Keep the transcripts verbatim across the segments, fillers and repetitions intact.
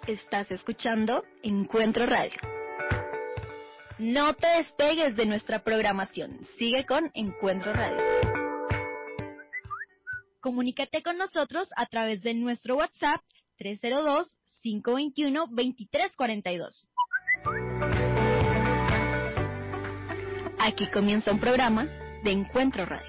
Estás escuchando Encuentro Radio. No te despegues de nuestra programación. Sigue con Encuentro Radio. Comunícate con nosotros a través de nuestro WhatsApp tres cero dos, cinco dos uno, dos tres cuatro dos. Aquí comienza un programa de Encuentro Radio.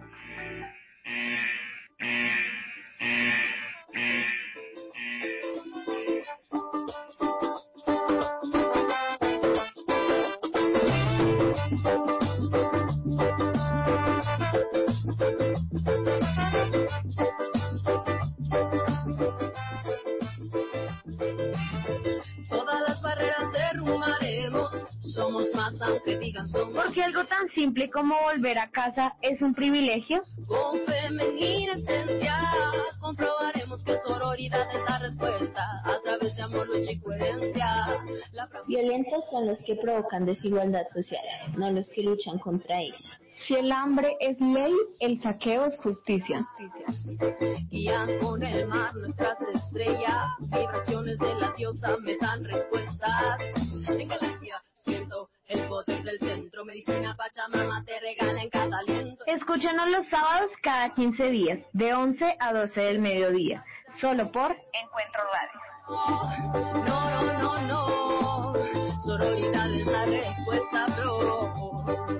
Aunque digan somos. Porque algo tan simple como volver a casa es un privilegio. Con femenina esencia comprobaremos que sororidad es la respuesta a través de amor, lucha y coherencia. La... Violentos son los que provocan desigualdad social, no los que luchan contra ella. Si el hambre es ley, el saqueo es justicia. Guían con el mar nuestras estrellas, vibraciones de la diosa me dan respuestas. En galaxia siento el poder del centro, medicina Pachamama te regala en cada aliento. Escúchanos los sábados cada quince días, de once a doce del mediodía, solo por Encuentro Radio. No, no, no, no, sororidad es la respuesta, bro.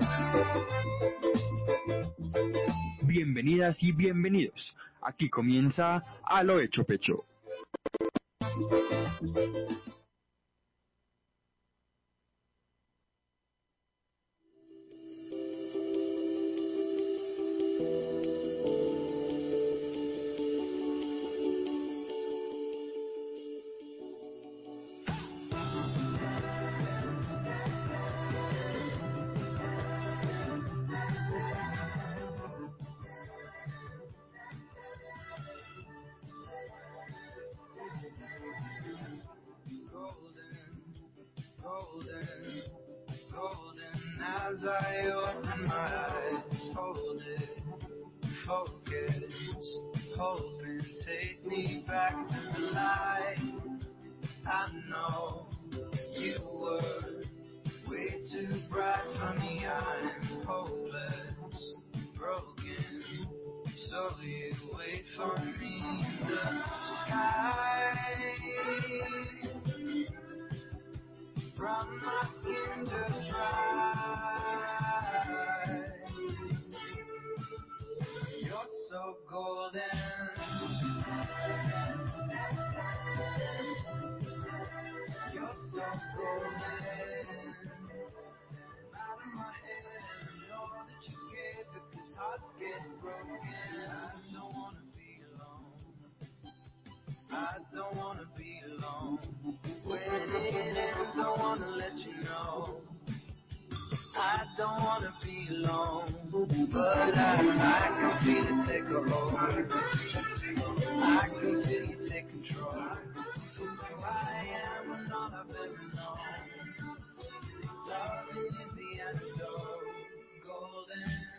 Bienvenidas y bienvenidos. Aquí comienza A lo Hecho Pecho. As I open my eyes, hold it, focus, hoping take me back to the light. I know you were way too bright for me, I'm hopeless, broken, so you wait for me in the sky. From my skin just right. You're so golden. You're so golden. Out of my head, I know that you're scared because hearts get broken. I don't wanna be alone. I don't wanna be alone. When it ends, don't wanna let you know. I don't wanna be alone, but I, I can feel it take a hold. I can feel you take control. Who I am and all I've ever known. Love is the antidote, golden.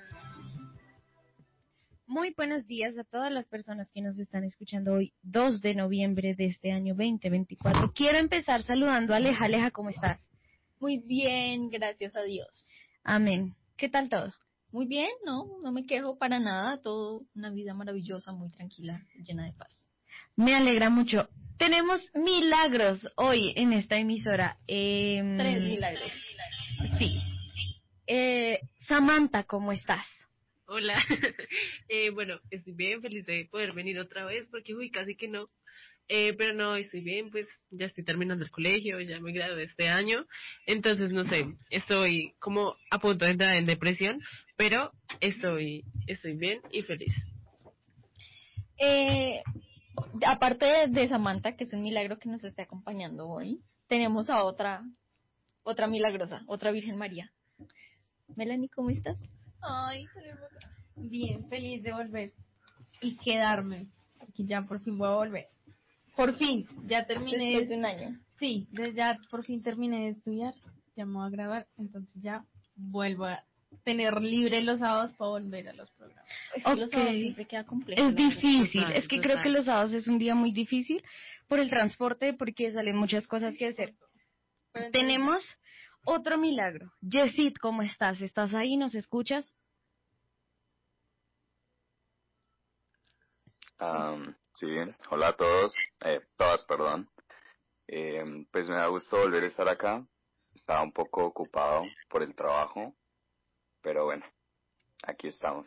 Muy buenos días a todas las personas que nos están escuchando hoy, dos de noviembre de este año veinte veinticuatro. Quiero empezar saludando a Aleja. Aleja, ¿cómo estás? Muy bien, gracias a Dios. Amén. ¿Qué tal todo? Muy bien, no, no me quejo para nada, todo una vida maravillosa, muy tranquila, llena de paz. Me alegra mucho. Tenemos milagros hoy en esta emisora. Eh, Tres milagros. Sí. Eh, Samantha, ¿cómo estás? Hola, eh, bueno, estoy bien, feliz de poder venir otra vez, porque uy, casi que no, eh, pero no, estoy bien, pues ya estoy terminando el colegio, ya me gradué este año, entonces no sé, estoy como a punto de entrar en depresión, pero estoy, estoy bien y feliz. Eh, aparte de, de Samantha, que es un milagro que nos esté acompañando hoy, tenemos a otra, otra milagrosa, otra Virgen María. Melanie, ¿cómo estás? Ay, bien, feliz de volver y quedarme, porque ya por fin voy a volver. Por fin, ya terminé. Después de un año. Sí, ya por fin terminé de estudiar, ya me voy a graduar, entonces ya vuelvo a tener libre los sábados para volver a los programas. Es que los Ok. sábados siempre queda complejo. Es la verdad. difícil, Total, es que total. creo que los sábados es un día muy difícil por el transporte, porque salen muchas cosas que hacer. Tenemos otro milagro. Yesid, ¿cómo estás? ¿Estás ahí? ¿Nos escuchas? Am, sí, hola a todos, eh, todas, perdón. Eh, pues me da gusto volver a estar acá. Estaba un poco ocupado por el trabajo, pero bueno, aquí estamos.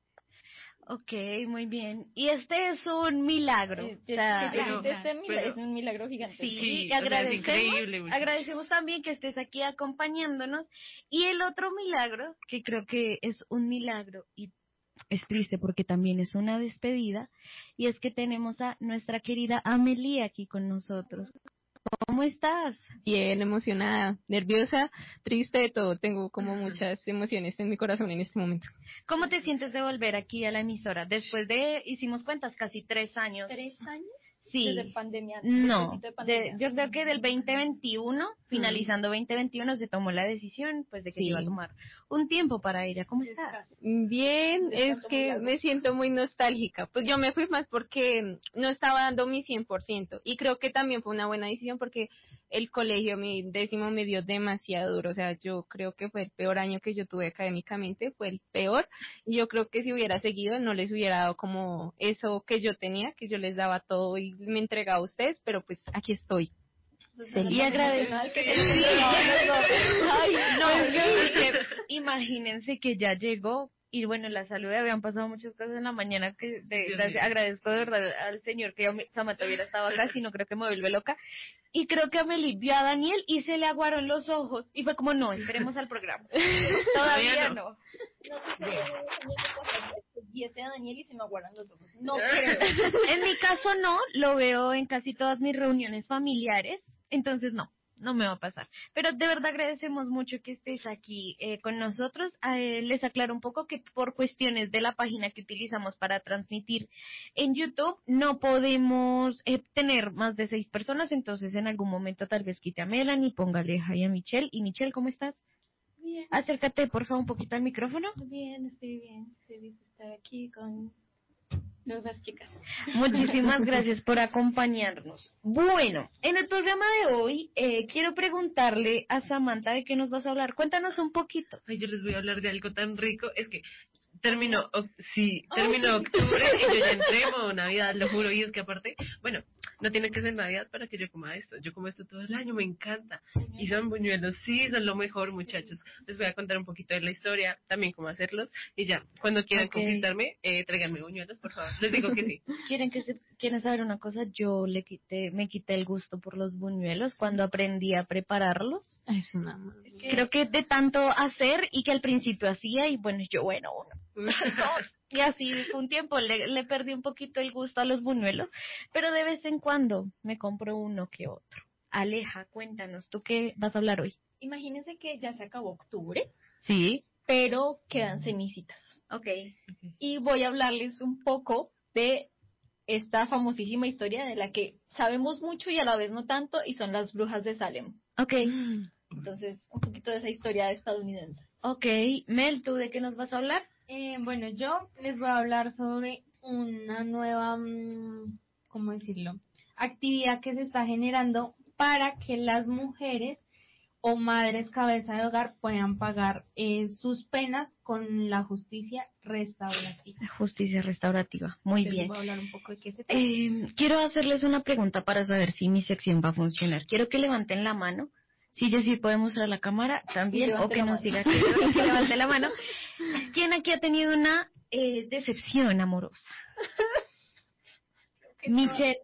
Ok, muy bien. Y este es un milagro. Eh, O sea, que pero- Yesid esté, mira, pero- es un milagro gigante. sí, Sí, y o sea, es agradecemos, increíble, muchachos. agradecemos también que estés aquí acompañándonos. Y el otro milagro, que creo que es un milagro y es triste porque también es una despedida, y es que tenemos a nuestra querida Amelie aquí con nosotros. ¿Cómo estás? Bien, emocionada, nerviosa, triste de todo. Tengo como muchas emociones en mi corazón en este momento. ¿Cómo te sientes de volver aquí a la emisora? Después de, hicimos cuentas, casi tres años. ¿Tres años? Sí. Desde pandemia. No, despuésito de de- pandemia. yo creo que del veinte veintiuno, finalizando veinte veintiuno, se tomó la decisión pues de que Sí. se iba a tomar un tiempo para ella. ¿Cómo estás? Bien, De es tanto que milagro. me siento muy nostálgica. Pues yo me fui más porque no estaba dando mi cien por ciento y creo que también fue una buena decisión porque el colegio, mi décimo, me dio demasiado duro. O sea, yo creo que fue el peor año que yo tuve académicamente, fue el peor. Y yo creo que si hubiera seguido no les hubiera dado como eso que yo tenía, que yo les daba todo y me entregaba a ustedes, pero pues aquí estoy. Y agradezco. Que te entregaban los dos. Ay, no, es que imagínense que ya llegó y bueno, la salud, habían pasado muchas cosas en la mañana que de, Dios de- mío. agradezco de verdad al señor que Samantha hubiera estado acá, si no creo que me vuelve loca. Y creo que Amelie vio a Daniel y se le aguaron los ojos y fue como, no, esperemos al programa. Todavía Todavía no. no. No sé qué y ese a Daniel y se me aguaran los ojos. No creo. En mi caso no, lo veo en casi todas mis reuniones familiares, entonces no, no me va a pasar. Pero de verdad agradecemos mucho que estés aquí eh, con nosotros. Eh, les aclaro un poco que por cuestiones de la página que utilizamos para transmitir en YouTube, no podemos eh, tener más de seis personas, entonces en algún momento tal vez quite a Melanie, póngale ahí a Michelle. Y Michelle, ¿cómo estás? Bien, Acércate por favor un poquito al micrófono. bien, estoy bien. Feliz de estar aquí con nuevas chicas. Muchísimas gracias por acompañarnos. Bueno, en el programa de hoy eh, quiero preguntarle a Samantha de qué nos vas a hablar. Cuéntanos un poquito. Ay, yo les voy a hablar de algo tan rico. Es que terminó, oc- sí, terminó octubre y yo ya entré modo Navidad, lo juro. Y es que aparte, bueno, no tiene que ser Navidad para que yo coma esto. Yo como esto todo el año, me encanta. Y son buñuelos, sí, son lo mejor, muchachos. Les voy a contar un poquito de la historia, también cómo hacerlos. Y ya, cuando quieran Ok. conquistarme, eh, tráiganme buñuelos, por favor. Les digo que sí. ¿Quieren que se, quieren saber una cosa? Yo le quité, me quité el gusto por los buñuelos cuando aprendí a prepararlos. Es una Creo que de tanto hacer y que al principio hacía y bueno, yo bueno, uno. Y así fue un tiempo, le, le perdí un poquito el gusto a los buñuelos, pero de vez en cuando me compro uno que otro. Aleja, cuéntanos, ¿tú qué vas a hablar hoy? Imagínense que ya se acabó octubre, Sí. pero quedan cenicitas. Ok. Y voy a hablarles un poco de esta famosísima historia de la que sabemos mucho y a la vez no tanto, y son las brujas de Salem. Ok. Entonces, un poquito de esa historia estadounidense. Ok. Mel, ¿tú de qué nos vas a hablar? Eh, bueno, yo les voy a hablar sobre una nueva, mm, ¿cómo decirlo? Actividad que se está generando para que las mujeres o madres cabeza de hogar puedan pagar eh, sus penas con la justicia restaurativa. Justicia restaurativa. Muy Les bien. voy a hablar un poco de qué se trata. Eh, quiero hacerles una pregunta para saber si mi sección va a funcionar. Quiero que levanten la mano. Si Jessy puede mostrar la cámara también, Levante o que la nos mano. diga que, que levante la mano. ¿Quién aquí ha tenido una eh, decepción amorosa? Michelle.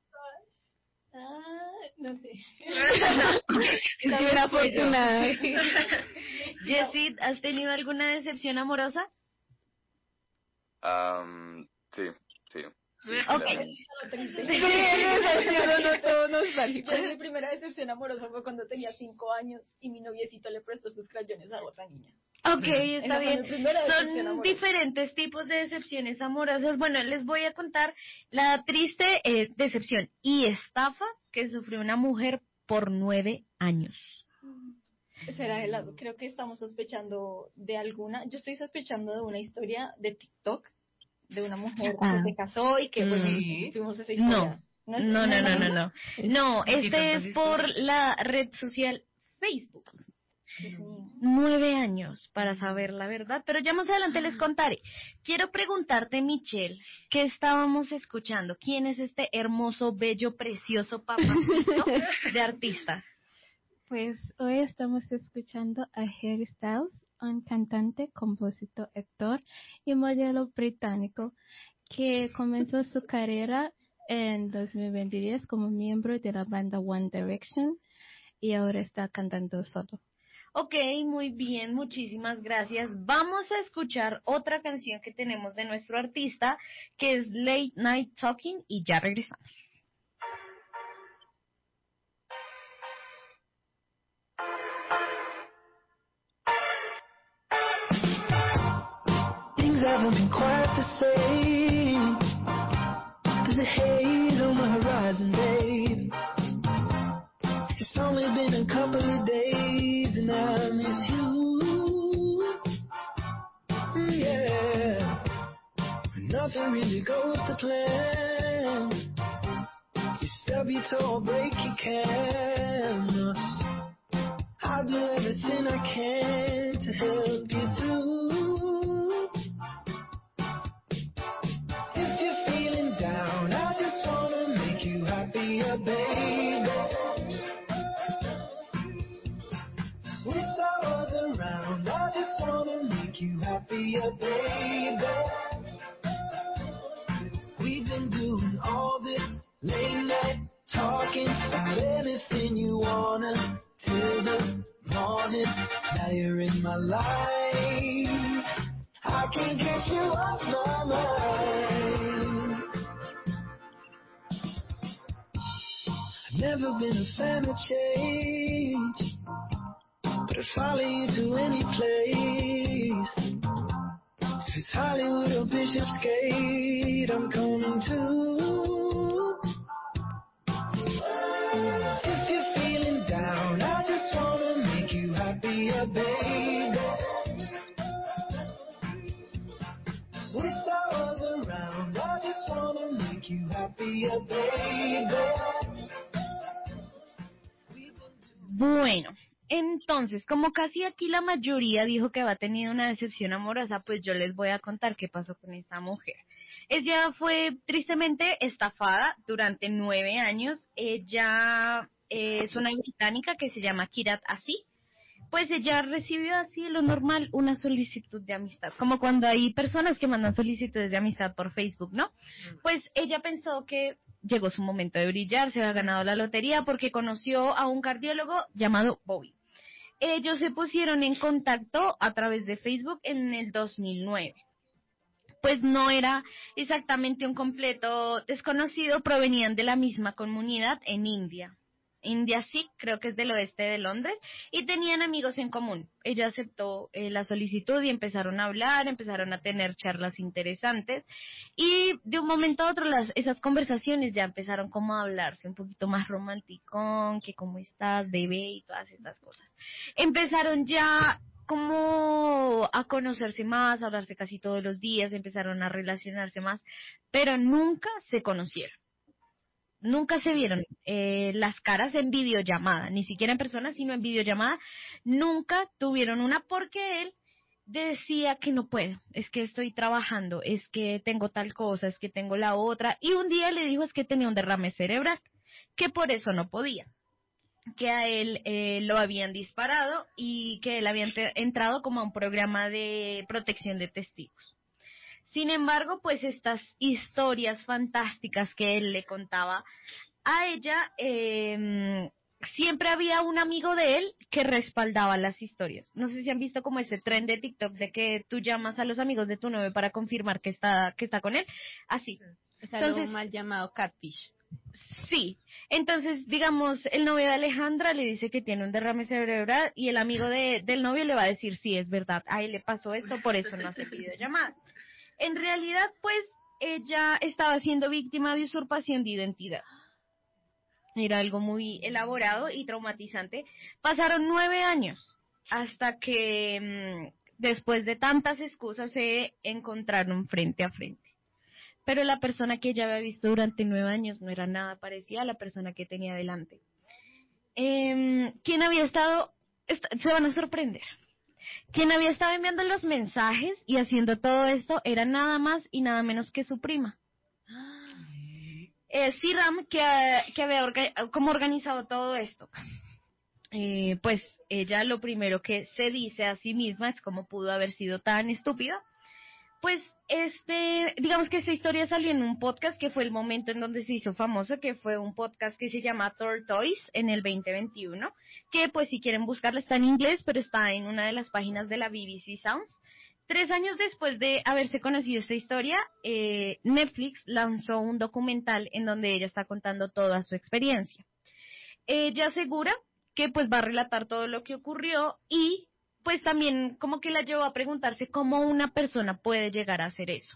Ah, no sé. Es una afortunada. Jessy, ¿has tenido alguna decepción amorosa? Am, sí, sí. Sí, sí, Ok. la tengo. Lo triste. Yo, mi primera decepción amorosa fue cuando tenía cinco años y mi noviecito le prestó sus crayones a otra niña. Ok, Esa está fue bien. mi primera decepción Son amorosa. diferentes tipos de decepciones amorosas. Bueno, les voy a contar la triste eh, decepción y estafa que sufrió una mujer por nueve años. Será el, creo que estamos sospechando de alguna, yo estoy sospechando de una historia de TikTok de una mujer Ah. que se casó y que bueno, Sí. supimos esa No, historia. no, no, no, no, no. No, ¿Qué este tantas es por historias? la red social Facebook. Dios mío. Nueve años para saber la verdad, pero ya más adelante les contaré. Quiero preguntarte, Michelle, ¿qué estábamos escuchando? ¿Quién es este hermoso, bello, precioso papacito de artista? Pues hoy estamos escuchando a Harry Styles, un cantante, compositor, actor y modelo británico que comenzó su carrera en dos mil veintidós como miembro de la banda One Direction y ahora está cantando solo. Ok, muy bien, muchísimas gracias. Vamos a escuchar otra canción que tenemos de nuestro artista, que es Late Night Talking, y ya regresamos. Things haven't been quite the same. There's a haze on the horizon, babe. It's only been a couple of days and I miss you. Mm, yeah. Nothing really goes to plan. You stub your toe, break your can. I'll do everything I can to help you through. If you're feeling down, I just wanna make you happier, baby. Wish I was around, I just wanna make you happier, baby. We've been doing all this late night talking about anything you wanna till the morning. Now you're in my life, I can't get you off my mind. I've never been a fan of change, but I'd follow you to any place. If it's Hollywood or Bishopsgate, I'm coming too. If you're feeling down, I just wanna make you happier, baby. Wish I was around, I just wanna make you happier, baby. Bueno, entonces, como casi aquí la mayoría dijo que había tenido una decepción amorosa, pues yo les voy a contar qué pasó con esta mujer. Ella fue tristemente estafada durante nueve años. Ella eh, es una británica que se llama Kirat Así. Pues ella recibió así lo normal, una solicitud de amistad, como cuando hay personas que mandan solicitudes de amistad por Facebook, ¿no? Pues ella pensó que llegó su momento de brillar, se había ganado la lotería porque conoció a un cardiólogo llamado Bobby. Ellos se pusieron en contacto a través de Facebook en el dos mil nueve. Pues no era exactamente un completo desconocido, provenían de la misma comunidad en India. India Sikh, creo que es del oeste de Londres, y tenían amigos en común. Ella aceptó eh, la solicitud y empezaron a hablar, empezaron a tener charlas interesantes, y de un momento a otro las, esas conversaciones ya empezaron como a hablarse un poquito más romanticón, que cómo estás, bebé, y todas estas cosas. Empezaron ya como a conocerse más, a hablarse casi todos los días, empezaron a relacionarse más, pero nunca se conocieron. Nunca se vieron eh, las caras en videollamada, ni siquiera en persona, sino en videollamada. Nunca tuvieron una porque él decía que no puedo, es que estoy trabajando, es que tengo tal cosa, es que tengo la otra. Y un día le dijo es que tenía un derrame cerebral, que por eso no podía, que a él eh, lo habían disparado y que él había ent- entrado como a un programa de protección de testigos. Sin embargo, pues estas historias fantásticas que él le contaba a ella, eh, siempre había un amigo de él que respaldaba las historias. No sé si han visto como ese tren de TikTok de que tú llamas a los amigos de tu novio para confirmar que está que está con él. Así. Es algo mal llamado catfish. Sí, entonces digamos el novio de Alejandra le dice que tiene un derrame cerebral y el amigo de, del novio le va a decir sí, es verdad, a él le pasó esto, por eso no hace videollamada. En realidad, pues, ella estaba siendo víctima de usurpación de identidad. Era algo muy elaborado y traumatizante. Pasaron nueve años hasta que mmm, después de tantas excusas se encontraron frente a frente. Pero la persona que ella había visto durante nueve años no era nada parecida a la persona que tenía delante. Eh, ¿Quién había estado? Est- se van a sorprender. Quien había estado enviando los mensajes y haciendo todo esto era nada más y nada menos que su prima. Eh, Siram, que, que había orga, como organizado todo esto. Eh, pues ella lo primero que se dice a sí misma es cómo pudo haber sido tan estúpida. Pues este, digamos que esta historia salió en un podcast que fue el momento en donde se hizo famoso, que fue un podcast que se llama Tortoise en el veinte veintiuno, que pues si quieren buscarlo está en inglés, pero está en una de las páginas de la B B C Sounds. Tres años después de haberse conocido esta historia, eh, Netflix lanzó un documental en donde ella está contando toda su experiencia. Ella asegura que pues va a relatar todo lo que ocurrió y pues también como que la llevó a preguntarse cómo una persona puede llegar a hacer eso.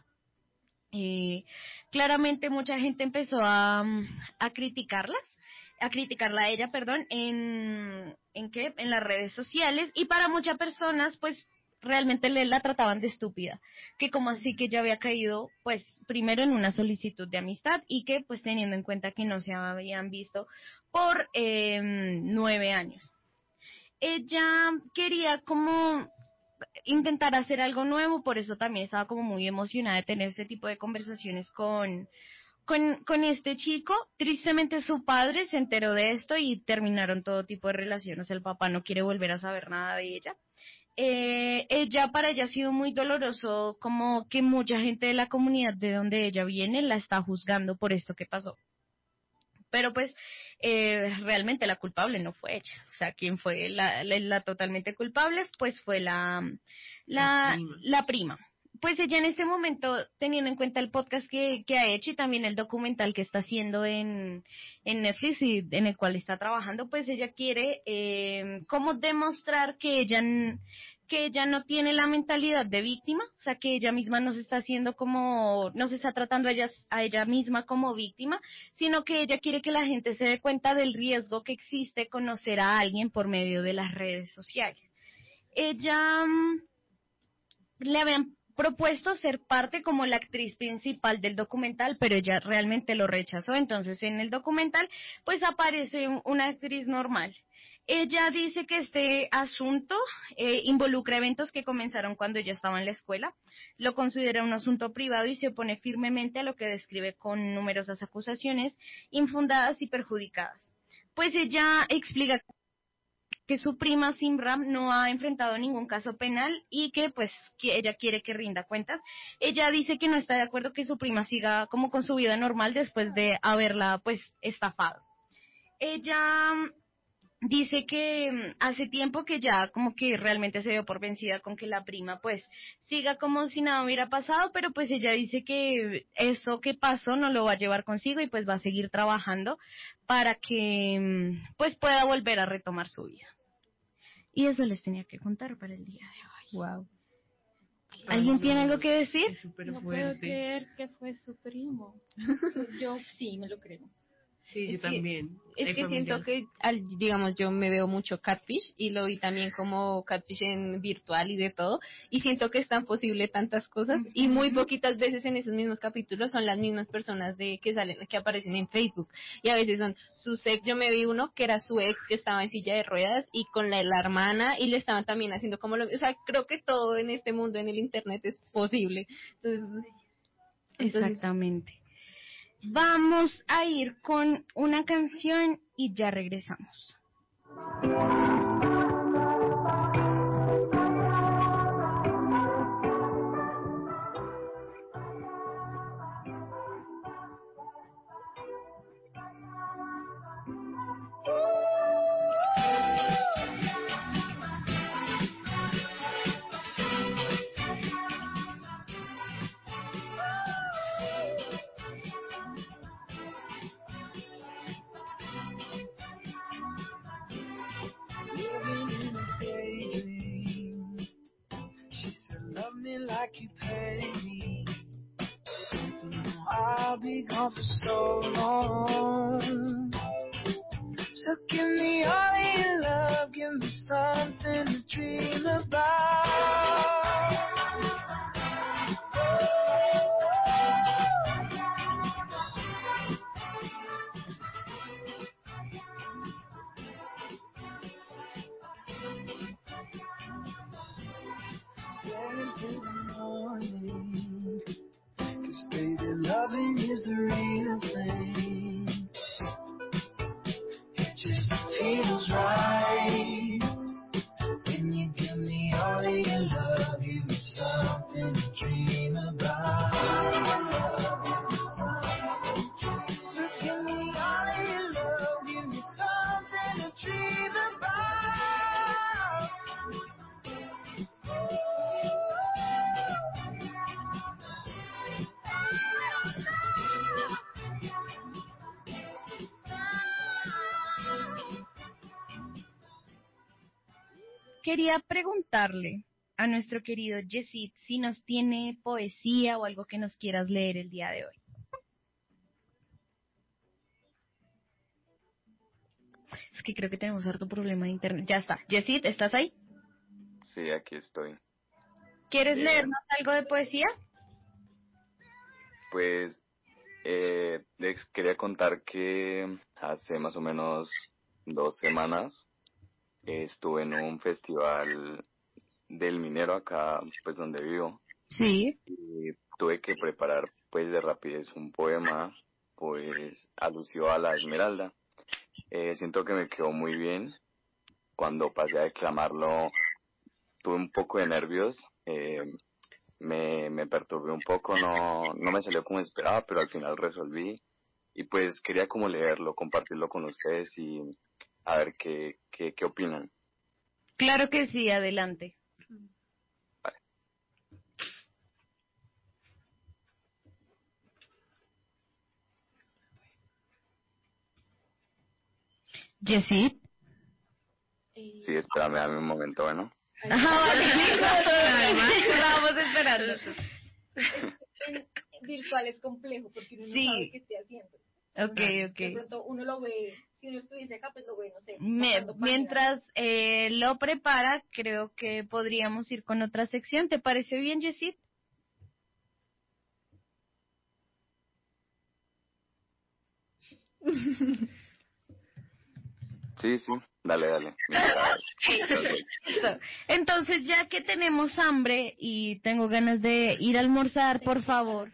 Eh, claramente mucha gente empezó a, a criticarlas, a criticarla a ella, perdón, en, ¿en qué? En las redes sociales, y para muchas personas pues realmente le, la trataban de estúpida, que como así que ella había caído pues primero en una solicitud de amistad y que pues teniendo en cuenta que no se habían visto por eh, nueve años. Ella quería como intentar hacer algo nuevo, por eso también estaba como muy emocionada de tener este tipo de conversaciones con, con, con este chico. Tristemente su padre se enteró de esto y terminaron todo tipo de relaciones. El papá no quiere volver a saber nada de ella. Eh, ella, para ella ha sido muy doloroso como que mucha gente de la comunidad de donde ella viene la está juzgando por esto que pasó. Pero pues eh, realmente la culpable no fue ella, o sea, quien fue la, la, la totalmente culpable pues fue la, la, la, prima. la prima. Pues ella en este momento, teniendo en cuenta el podcast que, que ha hecho y también el documental que está haciendo en, en Netflix y en el cual está trabajando, pues ella quiere eh, como demostrar que ella, que ella no tiene la mentalidad de víctima, o sea, que ella misma no se está haciendo como, no se está tratando a ella, a ella misma como víctima, sino que ella quiere que la gente se dé cuenta del riesgo que existe conocer a alguien por medio de las redes sociales. Ella um, le habían propuesto ser parte como la actriz principal del documental, pero ella realmente lo rechazó. Entonces en el documental pues aparece una actriz normal. Ella dice que este asunto eh, involucra eventos que comenzaron cuando ella estaba en la escuela, lo considera un asunto privado y se opone firmemente a lo que describe con numerosas acusaciones infundadas y perjudicadas. Pues ella explica que su prima Simram no ha enfrentado ningún caso penal y que pues que ella quiere que rinda cuentas. Ella dice que no está de acuerdo que su prima siga como con su vida normal después de haberla pues estafado. Ella dice que hace tiempo que ya como que realmente se dio por vencida con que la prima pues siga como si nada hubiera pasado, pero pues ella dice que eso que pasó no lo va a llevar consigo y pues va a seguir trabajando para que pues pueda volver a retomar su vida. Y eso les tenía que contar para el día de hoy. Wow. ¿Alguien Ay, tiene no, algo que decir? No puedo creer que fue su primo. Yo sí, me lo creo. Sí, yo es también. Que, es Hay que familias. siento que, al, digamos, yo me veo mucho catfish y lo vi también como catfish en virtual y de todo. Y siento que es tan posible tantas cosas. Uh-huh. Y muy poquitas veces en esos mismos capítulos son las mismas personas de que salen, que aparecen en Facebook. Y a veces son sus ex. Yo me vi uno que era su ex que estaba en silla de ruedas y con la, la hermana y le estaban también haciendo como lo. O sea, creo que todo en este mundo, en el internet, es posible. Entonces, entonces exactamente. Vamos a ir con una canción y ya regresamos. Like you pay me, you know I'll be gone for so long. So give me all of your love, give me something to dream about. Stay until the morning, 'cause baby, loving is the real thing. It just feels right when you give me all of your love, give me something to dream about. So give me all of your love, give me something to dream about. Quería preguntarle a nuestro querido Yesid si nos tiene poesía o algo que nos quieras leer el día de hoy. Es que creo que tenemos harto problema de internet. Ya está. Yesid, ¿estás ahí? Sí, aquí estoy. ¿Quieres Eh, leernos algo de poesía? Pues eh, les quería contar que hace más o menos dos semanas eh, estuve en un festival del minero acá, pues donde vivo, Sí. y tuve que preparar pues de rapidez un poema pues alusivo a la esmeralda. Eh, siento que me quedó muy bien. Cuando pasé a declamarlo tuve un poco de nervios, eh, me, me perturbé un poco, no, no me salió como esperaba, pero al final resolví y pues quería como leerlo, compartirlo con ustedes y a ver qué, qué, qué opinan. Claro que sí, adelante. Yesid. Sí, espérame, dame un momento, bueno. Ah, vale. Estábamos esperando. En virtual es complejo porque uno Sí. no sabe qué esté haciendo. Ok, ok. De pronto uno lo ve, si uno estuviese acá, pues lo ve, no sé. Me- pasando páginas. mientras eh, lo prepara, creo que podríamos ir con otra sección. ¿Te parece bien, Yesid? Sí, sí, dale, dale. Mientras- mientras voy. Listo. Entonces, ya que tenemos hambre y tengo ganas de ir a almorzar, por favor.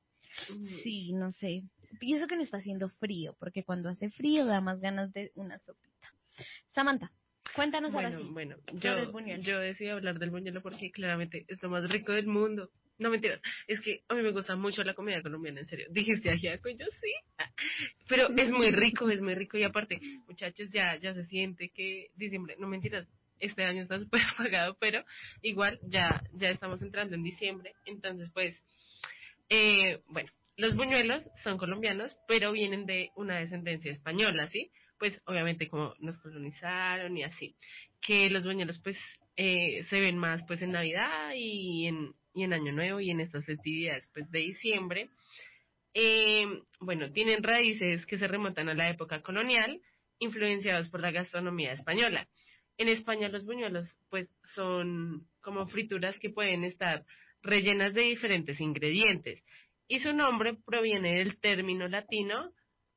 Sí, no sé. Pienso que no está haciendo frío, porque cuando hace frío da más ganas de una sopita. Samantha, cuéntanos ahora Bueno, sí. bueno, sobre el yo, buñuelo. yo decidí hablar del buñuelo porque claramente es lo más rico del mundo. No, mentiras, es que a mí me gusta mucho la comida colombiana, en serio. Dijiste ajiaco y yo sí. Ah, pero es muy rico, es muy rico. Y aparte, muchachos, ya, ya se siente que diciembre, no mentiras, este año está súper apagado, pero igual ya, ya estamos entrando en diciembre. Entonces, pues, eh, bueno, los buñuelos son colombianos, pero vienen de una descendencia española, ¿sí? Pues obviamente como nos colonizaron y así. Que los buñuelos pues eh, se ven más pues en Navidad y en, y en Año Nuevo y en estas festividades pues de diciembre. Eh, bueno, tienen raíces que se remontan a la época colonial, influenciados por la gastronomía española. En España los buñuelos pues son como frituras que pueden estar rellenas de diferentes ingredientes y su nombre proviene del término latino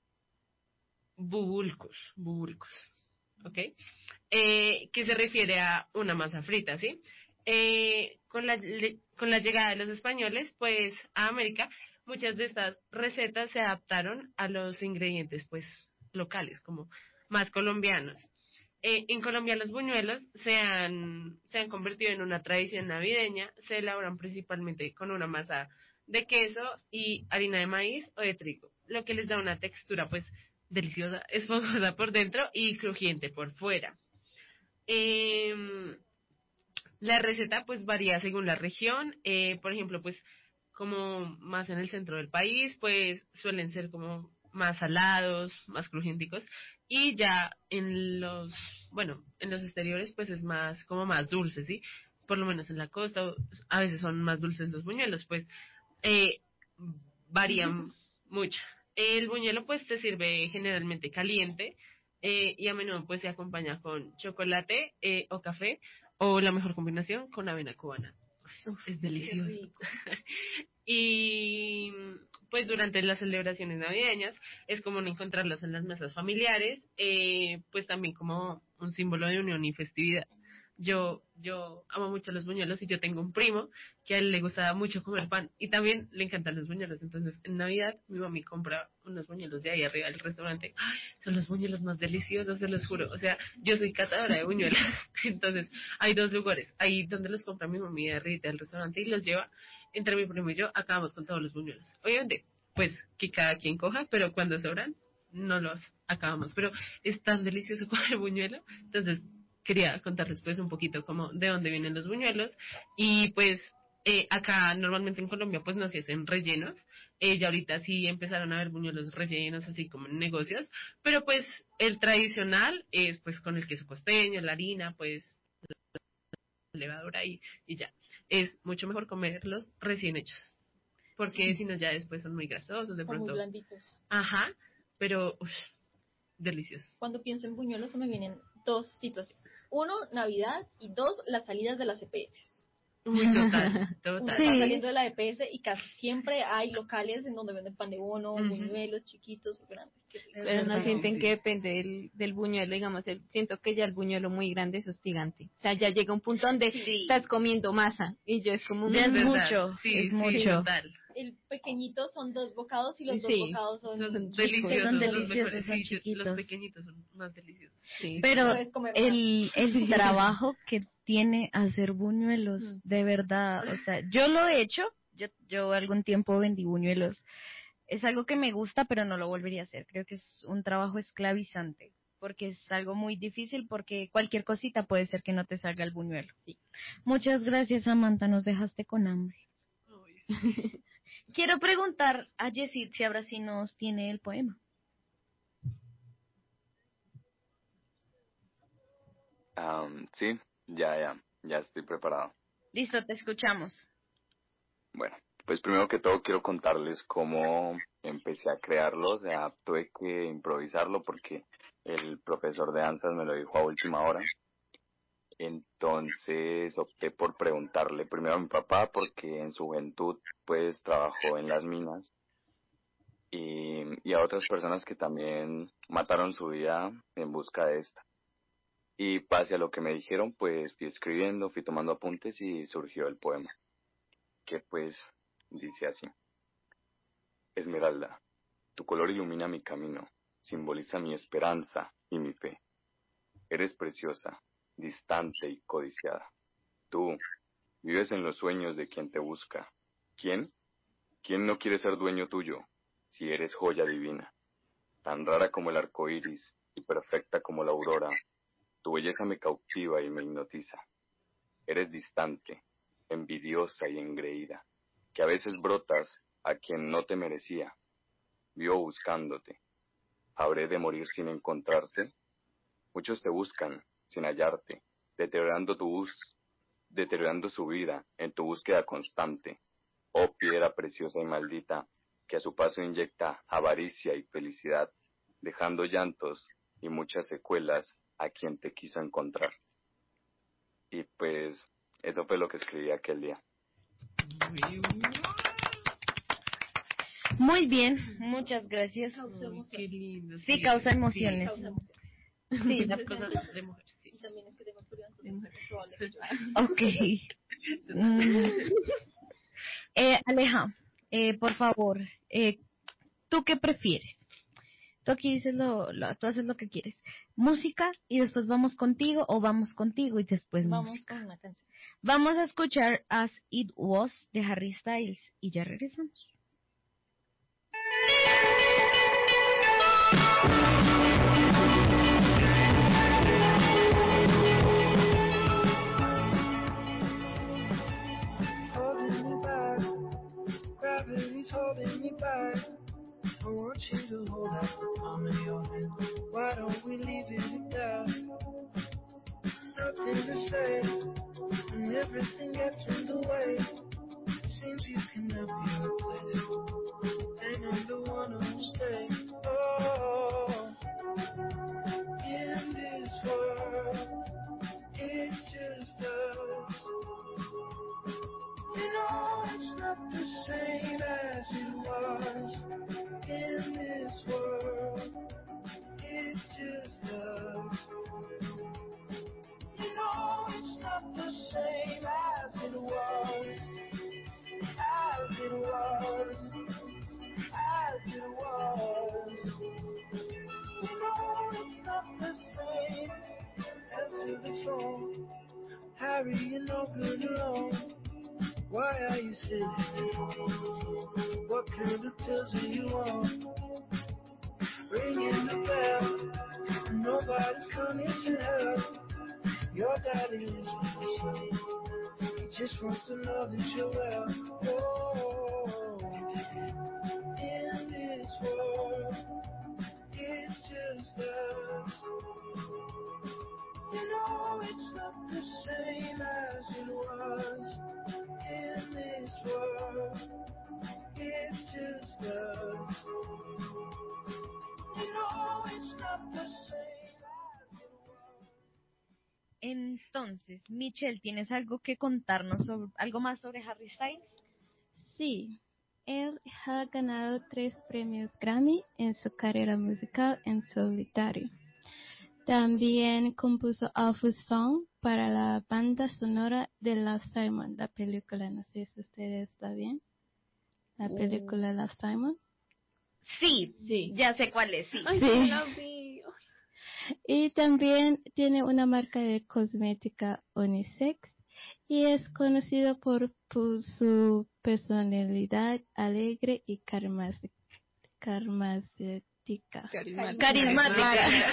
bubulcus, bubulcus, ¿ok? Eh, que se refiere a una masa frita, ¿sí? Eh, con, la, le- con la llegada de los españoles, pues, a América, muchas de estas recetas se adaptaron a los ingredientes, pues, locales, como más colombianos. Eh, en Colombia los buñuelos se han, se han convertido en una tradición navideña, se elaboran principalmente con una masa de queso y harina de maíz o de trigo, lo que les da una textura, pues, deliciosa, esponjosa por dentro y crujiente por fuera. Em, la receta pues varía según la región, eh, por ejemplo pues como más en el centro del país pues suelen ser como más salados, más crujienticos y ya en los, bueno, en los exteriores pues es más como más dulce, ¿sí? Por lo menos en la costa a veces son más dulces los buñuelos, pues eh, varían mucho. El buñuelo pues se sirve generalmente caliente, eh, y a menudo pues se acompaña con chocolate eh, o café, o la mejor combinación con avena cubana. Uf, es delicioso. Y pues durante las celebraciones navideñas es común encontrarlas en las mesas familiares, eh, pues también como un símbolo de unión y festividad. Yo yo amo mucho los buñuelos y yo tengo un primo que a él le gustaba mucho comer pan y también le encantan los buñuelos. Entonces en Navidad mi mami compra unos buñuelos de ahí arriba del restaurante. ¡Ay! Son los buñuelos más deliciosos, se los juro. O sea, yo soy catadora de buñuelos. Entonces hay dos lugares, ahí donde los compra mi mami de arriba del restaurante y los lleva. Entre mi primo y yo acabamos con todos los buñuelos. Obviamente, pues que cada quien coja, pero cuando sobran no los acabamos. Pero es tan delicioso comer buñuelo. Entonces quería contarles pues un poquito como de dónde vienen los buñuelos y pues eh, acá normalmente en Colombia pues no se hacen rellenos, eh, ya ahorita sí empezaron a haber buñuelos rellenos así como en negocios, pero pues el tradicional es pues con el queso costeño, la harina, pues la levadura y, y ya, es mucho mejor comerlos recién hechos, porque si no ya después son muy grasosos de Son muy pronto, blanditos. ajá, pero uf, deliciosos. Cuando pienso en buñuelos se me vienen dos situaciones. Uno, Navidad, y dos, las salidas de las E P S. Uy, total, total. Uno Sí. está saliendo de la E P S y casi siempre hay locales en donde venden pan de bono, Ujú. buñuelos chiquitos o grandes. Pero no sienten que depende del, del buñuelo, digamos, el, siento que ya el buñuelo muy grande eso es gigante. O sea, ya llega un punto donde Sí. estás comiendo masa y yo es como... Ya es mm, mucho, Sí, es sí, mucho. total. El pequeñito son dos bocados y los dos Sí, bocados son, Son chicos. deliciosos, Son los deliciosos, mejores, son sí, sí, chiquitos. los pequeñitos son más deliciosos. Sí. Pero Puedes comer más. el, el trabajo que tiene hacer buñuelos, Mm. de verdad, o sea, yo lo he hecho, yo, yo algún tiempo vendí buñuelos, es algo que me gusta, pero no lo volvería a hacer, creo que es un trabajo esclavizante, porque es algo muy difícil, porque cualquier cosita puede ser que no te salga el buñuelo. Sí. Muchas gracias, Samantha, nos dejaste con hambre. Ay, sí. Quiero preguntar a Yesid si ahora sí nos tiene el poema. Am, sí, ya, ya, ya estoy preparado. Listo, te escuchamos. Bueno, pues primero que todo quiero contarles cómo empecé a crearlo, o sea, tuve que improvisarlo porque el profesor de danzas me lo dijo a última hora. Entonces opté por preguntarle primero a mi papá porque en su juventud pues trabajó en las minas y, y a otras personas que también mataron su vida en busca de esta. Y pase a lo que me dijeron, pues fui escribiendo, fui tomando apuntes y surgió el poema, que pues dice así. Esmeralda, tu color ilumina mi camino, simboliza mi esperanza y mi fe. Eres preciosa, distante y codiciada. Tú vives en los sueños de quien te busca. ¿Quién? ¿Quién no quiere ser dueño tuyo si eres joya divina? Tan rara como el arco iris y perfecta como la aurora, tu belleza me cautiva y me hipnotiza. Eres distante, envidiosa y engreída, que a veces brotas a quien no te merecía. Vivo buscándote. ¿Habré de morir sin encontrarte? Muchos te buscan sin hallarte, deteriorando tu bus, deteriorando su vida en tu búsqueda constante. Oh piedra preciosa y maldita, que a su paso inyecta avaricia y felicidad, dejando llantos y muchas secuelas a quien te quiso encontrar. Y pues eso fue lo que escribí aquel día. Muy bien, muchas gracias. Uy, qué lindo. Sí, causa emociones. Causa emociones. Sí, Las cosas de mujer, sí. Y también es que tengo frío, entonces es probable que yo... ok. Mm. Eh, Aleja, eh, por favor, eh, ¿tú qué prefieres? Tú aquí dices lo, lo, tú haces lo que quieres. ¿Música y después vamos contigo o vamos contigo y después Vamos música? con una canción. Vamos a escuchar As It Was de Harry Styles y ya regresamos. Holding me back, gravity's holding me back. I want you to hold out the palm of your hand. Why don't we leave it at that? Nothing to say, and everything gets in the way. It seems you can never be replaced, and I'm the one who'll stay. Oh, sorry, you're no good alone. Why are you sick? What kind of pills are you on? Ringing the bell, nobody's coming to help. Your daddy is missing. He just wants to know that you're well. Oh, in this world, it's just us. You know it's not the same as it was. In this world, it's just us. You know it's not the same as it was. Entonces, Michelle, ¿tienes algo que contarnos sobre algo más sobre Harry Styles? Sí, él ha ganado tres premios Grammy en su carrera musical en solitario. También compuso Awful Song para la banda sonora de Love Simon, la película. No sé si ustedes está bien. La película Love Simon. Sí, sí, ya sé cuál es, sí. Ay, sí. La vi. Y también tiene una marca de cosmética unisex y es conocido por, por su personalidad alegre y carismática. Carismática. Carismática.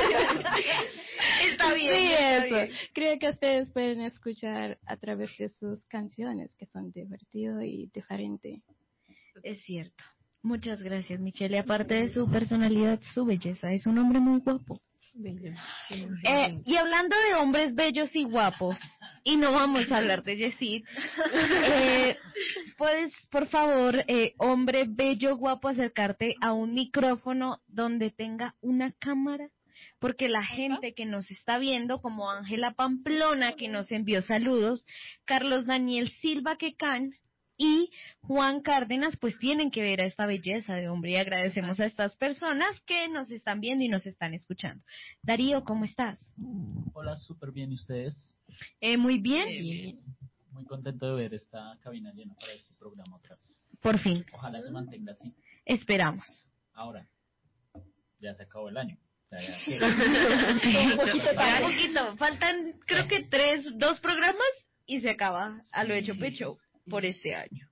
Está bien. Sí, está eso. bien. Creo que ustedes pueden escuchar a través de sus canciones que son divertidas y diferentes. Es cierto. Muchas gracias, Michelle. Y aparte de su personalidad, su belleza. Es un hombre muy guapo. Eh, y hablando de hombres bellos y guapos, y no vamos a hablar de Yesid, eh, puedes, por favor, eh, hombre bello, guapo, acercarte a un micrófono donde tenga una cámara, porque la gente que nos está viendo, como Ángela Pamplona, que nos envió saludos, Carlos Daniel Silva Quecan y Juan Cárdenas, pues tienen que ver a esta belleza de hombre, y agradecemos a estas personas que nos están viendo y nos están escuchando. Darío, ¿cómo estás? Hola, súper bien, ¿y ustedes? Eh, muy bien. Bien. Muy contento de ver esta cabina llena para este programa otra vez. Por fin. Ojalá se mantenga así. Esperamos. Ahora, ya se acabó el año. O sea, ya un poquito, ya un poquito. Faltan, creo que tres, dos programas y se acaba a lo hecho pecho por este año.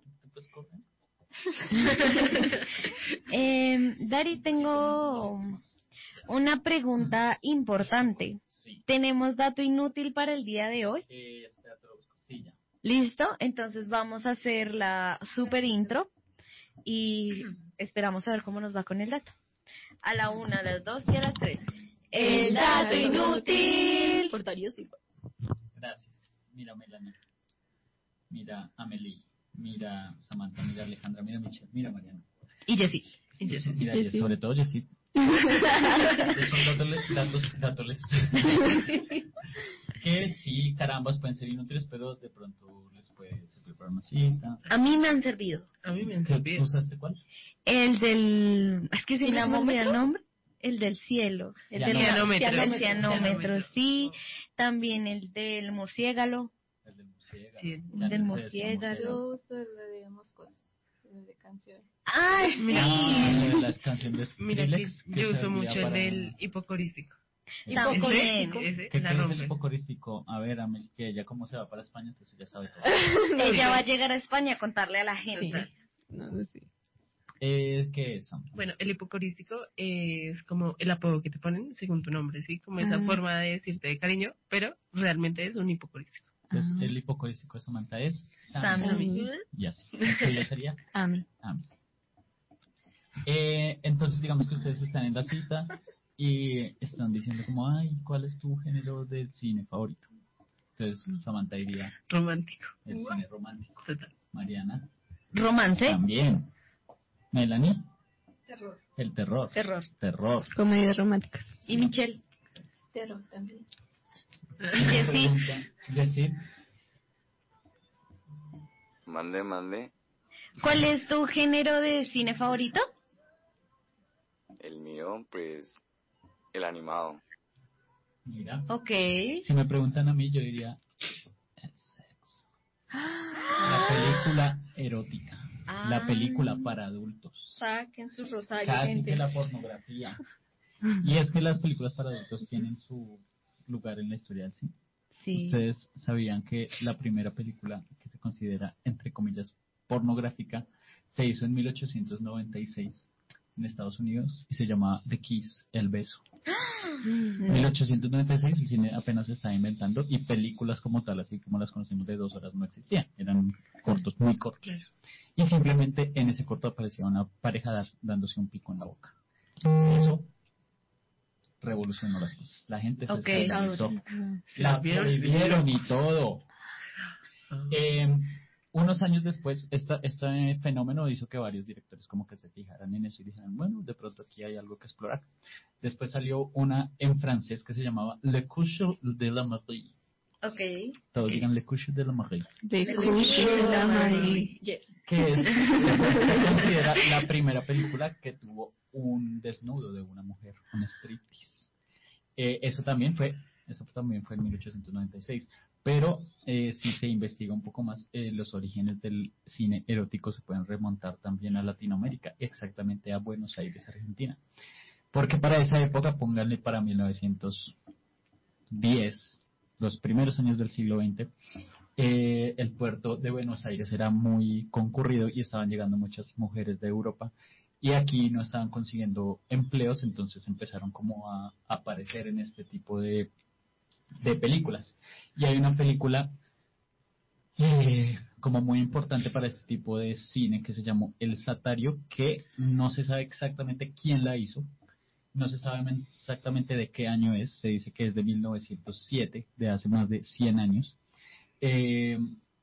eh, Dari, tengo una pregunta importante. Sí. ¿Tenemos dato inútil para el día de hoy? Eh, espérate, sí, ya. ¿Listo? Entonces vamos a hacer la super intro y esperamos a ver cómo nos va con el dato. A la una, a las dos y a las tres. El dato inútil. Por Darío Silva. Gracias. Mira, Melanie. Mira, Amelie. Mira, Samantha. Mira, Alejandra. Mira, Michelle. Mira, Mariana. Y Jessy. Y Jessy. Mira, Jessy. Sobre todo Jessy. Estos son datos, datos, datos que sí, carambas, pueden ser inútiles, pero de pronto les puede servir para una cita. A mí me han servido. A mí me han ¿Tú servido. usaste cuál? El del... Es que siempre se me olvida el nombre. El del cielo. El del cianómetro. cianómetro, cianómetro, sí. También el del murciélago. El del murciélago. Sí, el del murciélago. Yo uso el de moscos, el de canción. ¡Ah, sí! Ah, las canciones Mira que Skrillex, que yo uso servía mucho el para- del hipocorístico. También. Ese, ese, ¿Qué la crees rompe. el hipocorístico? A ver, Amel, que ella como se va para España, entonces ya sabe todo. Ella va a llegar a España a contarle a la gente. No, no sé. Eh, ¿Qué es, Am? Bueno, el hipocorístico es como el apodo que te ponen según tu nombre, ¿sí? Como esa Ah. forma de decirte de cariño, pero realmente es un hipocorístico. Entonces, Ah. el hipocorístico de Samantha es Sammy. Sammy. Y así. ¿El tuyo sería? Ami. Ami. Eh, entonces, digamos que ustedes están en la cita y están diciendo como, ay, ¿cuál es tu género de cine favorito? Entonces, Samantha diría Romántico. el cine romántico. Total. Mariana. Romance. También. Melanie. Terror. El terror. Terror. Terror. Comedias románticas. Y Michelle. Terror también. Y Jessy. Decir, Mande, mande. ¿Cuál es tu género de cine favorito? El mío, pues, el animado. mira, Ok. si me preguntan a mí, yo diría el sexo. La película erótica. La Ah. película para adultos. Saquen sus rosarios, Casi gente. que la pornografía. Y es que las películas para adultos tienen su lugar en la historia del cine. Sí. ¿Ustedes sabían que la primera película que se considera, entre comillas, pornográfica, se hizo en mil ochocientos noventa y seis en Estados Unidos y se llamaba The Kiss, El Beso? mil ochocientos noventa y seis el cine apenas se estaba inventando y películas como tal, así como las conocemos de dos horas, no existían. Eran cortos, muy cortos. Y simplemente en ese corto aparecía una pareja das- dándose un pico en la boca. Eso revolucionó las cosas. La gente se Ok. escandalizó. Sí, La ¿vieron? prohibieron y todo. Eh, unos años después, esta, este fenómeno hizo que varios directores como que se fijaran en eso y dijeran, bueno, de pronto aquí hay algo que explorar. Después salió una en francés que se llamaba Le Couche de la Marie. Ok. Todos digan Le Couche de la Marie. De Couche de la Marie. Yes. Que es, se considera la primera película que tuvo un desnudo de una mujer, un striptease. Eh, eso también fue, eso también fue en mil ochocientos noventa y seis. Pero eh, si se investiga un poco más, eh, los orígenes del cine erótico se pueden remontar también a Latinoamérica, exactamente a Buenos Aires, Argentina. Porque para esa época, pónganle para mil novecientos diez, los primeros años del siglo veinte, eh, el puerto de Buenos Aires era muy concurrido y estaban llegando muchas mujeres de Europa y aquí no estaban consiguiendo empleos, entonces empezaron como a aparecer en este tipo de, de películas. Y hay una película eh, como muy importante para este tipo de cine que se llamó El Satario, que no se sabe exactamente quién la hizo. No se sabe men- exactamente de qué año es, se dice que es de mil novecientos siete, de hace más de cien años. Eh,